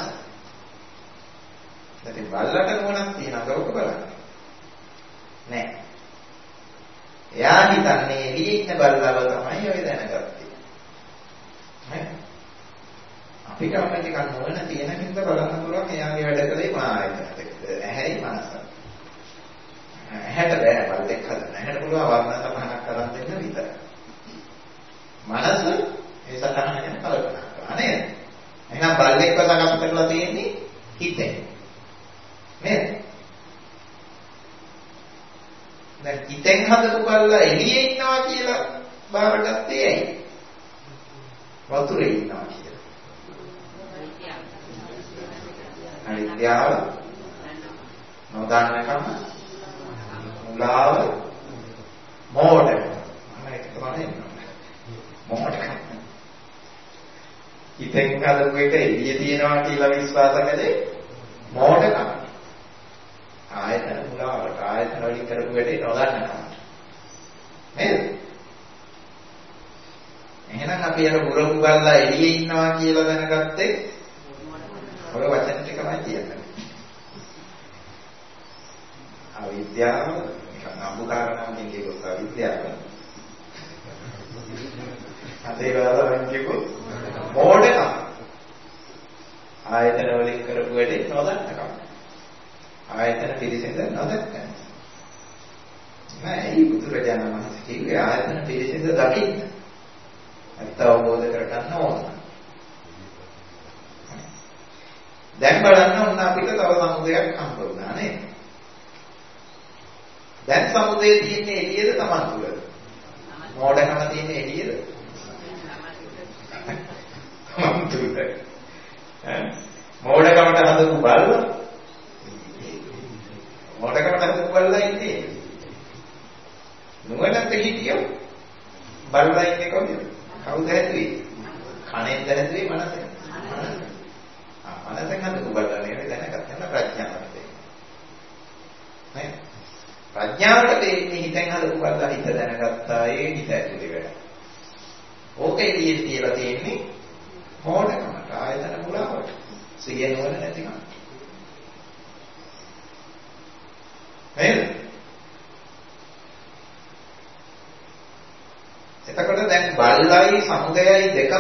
දැන් බල්ලට මොනක් තියනවද ඔක බලන්න. නෑ. එයා හිතන්නේ එළියේ ඉන්න බල්ලව තමයි ඔය දැනගත්තේ. නේද? අපිට අපේ ටිකක් නොවන තියෙන හින්දා බලන්න පුළුවන් එයාගේ වැඩ කලේ මායයටද. ඇහැයි මනසයි. ඇහැට බෑ බල්ලෙක් හදන්න. ඇහැට පුළුවන් වර්ණ සටහනක් කරන් දෙන්න විතරයි. මනස ඒ සටහන ගැන කල්පනා කරනවා නේද? එහෙනම් බල්ලෙක්ව සකස් කරලා තියෙන්නේ හිතෙන්. නේද? දැන් හිතෙන් හදපු බල්ලා එළියේ ඉන්නවා කියලා බාරගත්තේ ඇයි? වතුරේ ඉන්නවා කියලා. අවිද්‍යාව, නොදන්නකම, මුලාව, මෝඩකම. මේක තමයි මෝඩකම. හිතෙන් හදපු එක එළියේ තියෙනවා කියලා විශ්වාස කළේ මෝඩකම. ආයතන මුලාවට ආයතන වලින් කරපු වැඩේ නොදන්නකම. නේද? එහෙනම් අපි අර බුරපු බල්ලා එළියේ ඉන්නවා කියලා දැනගත්තේ ඔය වචන ටිකමයි කියන්නේ. අවිද්‍යාව නිකන් අඹුකාරණකින් කියපුවත් අවිද්‍යාව. අතේ වලවෙන් කියපුවත් මෝඩකම. ආයතන වලින් කරපු වැඩේ නොදන්නකම. ආයතන පිළිසෙඳ නොදක්කම. නෑ බුදුරජාණන් වහන්සේ කිව්වේ ආයතන පිළිසෙඳ දකින්න. ඇත්ත අවබෝධ කරගන්න ඕන. දැන් බලන්න ඕන අපිට තව සමුදයක් හම්බ වුණා නේද? දැන් සමුදේ තියෙන්නේ එළියද Taman තුලද? මෝඩකම තියෙන්නේ එළියද? Taman තුලද? ඈ මෝඩකමට හදපු බල්ලා මෝඩකමට හදපු බල්ලා ඉන්නේ. නුවණට හිටියෝ බල්ලා ඉන්නේ කොහෙද? කවුද හැදුවේ? කණෙන් දැනදුවේ මනසෙන්. මනසෙන් හදපු බල්ලා නේ දැනගත්ත ප්‍රඥාවට. නේ? ප්‍රඥාවට දෙන්නේ හිතෙන් හදපු බල්ලා හිත දැනගත්තා ඒ හිත ඇතුලේ වැඩ. ඕක එළියේ තියලා තියෙන්නේ මොඩකමට ආයතන මුලාවට. සිහිය නුවණ නැතිකම. නේද? එතකොට දැන් බල්ලයි සමුදයයි දෙකම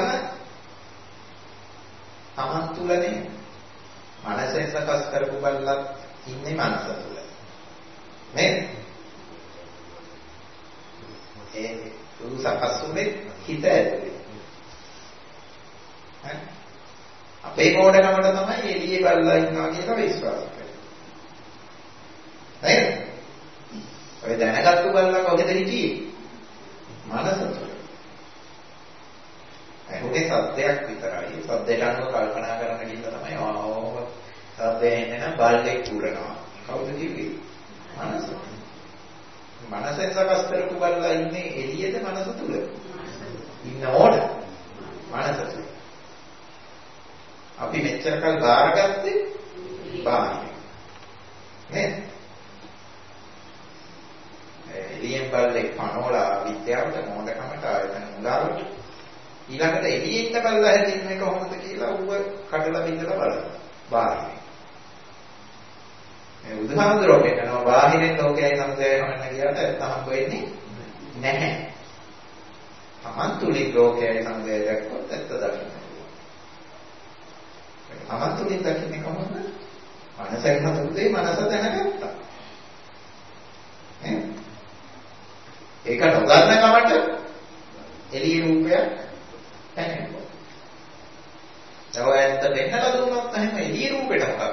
තමන් තුලනේ. මනසෙන් සකස් කරපු බල්ලක් ඉන්නේ මනස තුල. නේද? ඒ උන් සකස් වුනේ හිත ඇතුලේ. හරි? අපේ මොඩකමට තමයි එළියේ බල්ලා ඉන්නවා කියලා විශ්වාස කරන්නේ. නේද? ඔය දැනගත්තු බල්ලා කොහෙද හිටියේ? මනස තුල. ඒකේ සත්‍යයක් විතරයි. සත්‍යයට අනුව කල්පනා කරන කිල්ල තමයි ආවම සත්‍යය එන්නේ නම් බල්ලෙක් පුරනවා. කවුද කිව්වේ? මනස. මනසෙන් සකස් කරපු බල්ලා ඉන්නේ එළියේද මනස තුල? ඉන්න ඕන. මනස තුල. අපි මෙච්චර කල් බාරගත්තේ බාහිර. නේද? එළියෙන් බල්ලෙක් පනෝලා විද්‍යාවට මොඩකමට ආයතන මුලාවට ඊළඟට එළියේ ඉන්න බල්ලා හැදින්නේ කොහොමද කියලා ඌව කඩලා බින්දලා බලනවා. බාහිර. මේ උදාහරණයක් කියනවා බාහිරෙන් ලෝකයයි සමුදයයි හොයන්න ගියාට හම්බ වෙන්නේ නැහැ. තමන් තුලින් ලෝකයයි සමුදයයි දැක්කොත් ඇත්ත දකින්න. තමන් තුලින් දකින්නේ කොහොමද? මනසෙන් හදුනේ මනස දැනගත්තා. ඈ ඒක නොදන්න කමට එළියේ රූපයක් දැනෙනවා. දැන් ඇත්ත දෙන්නලා දුන්නොත් එහෙම එළියේ රූපෙට මොකද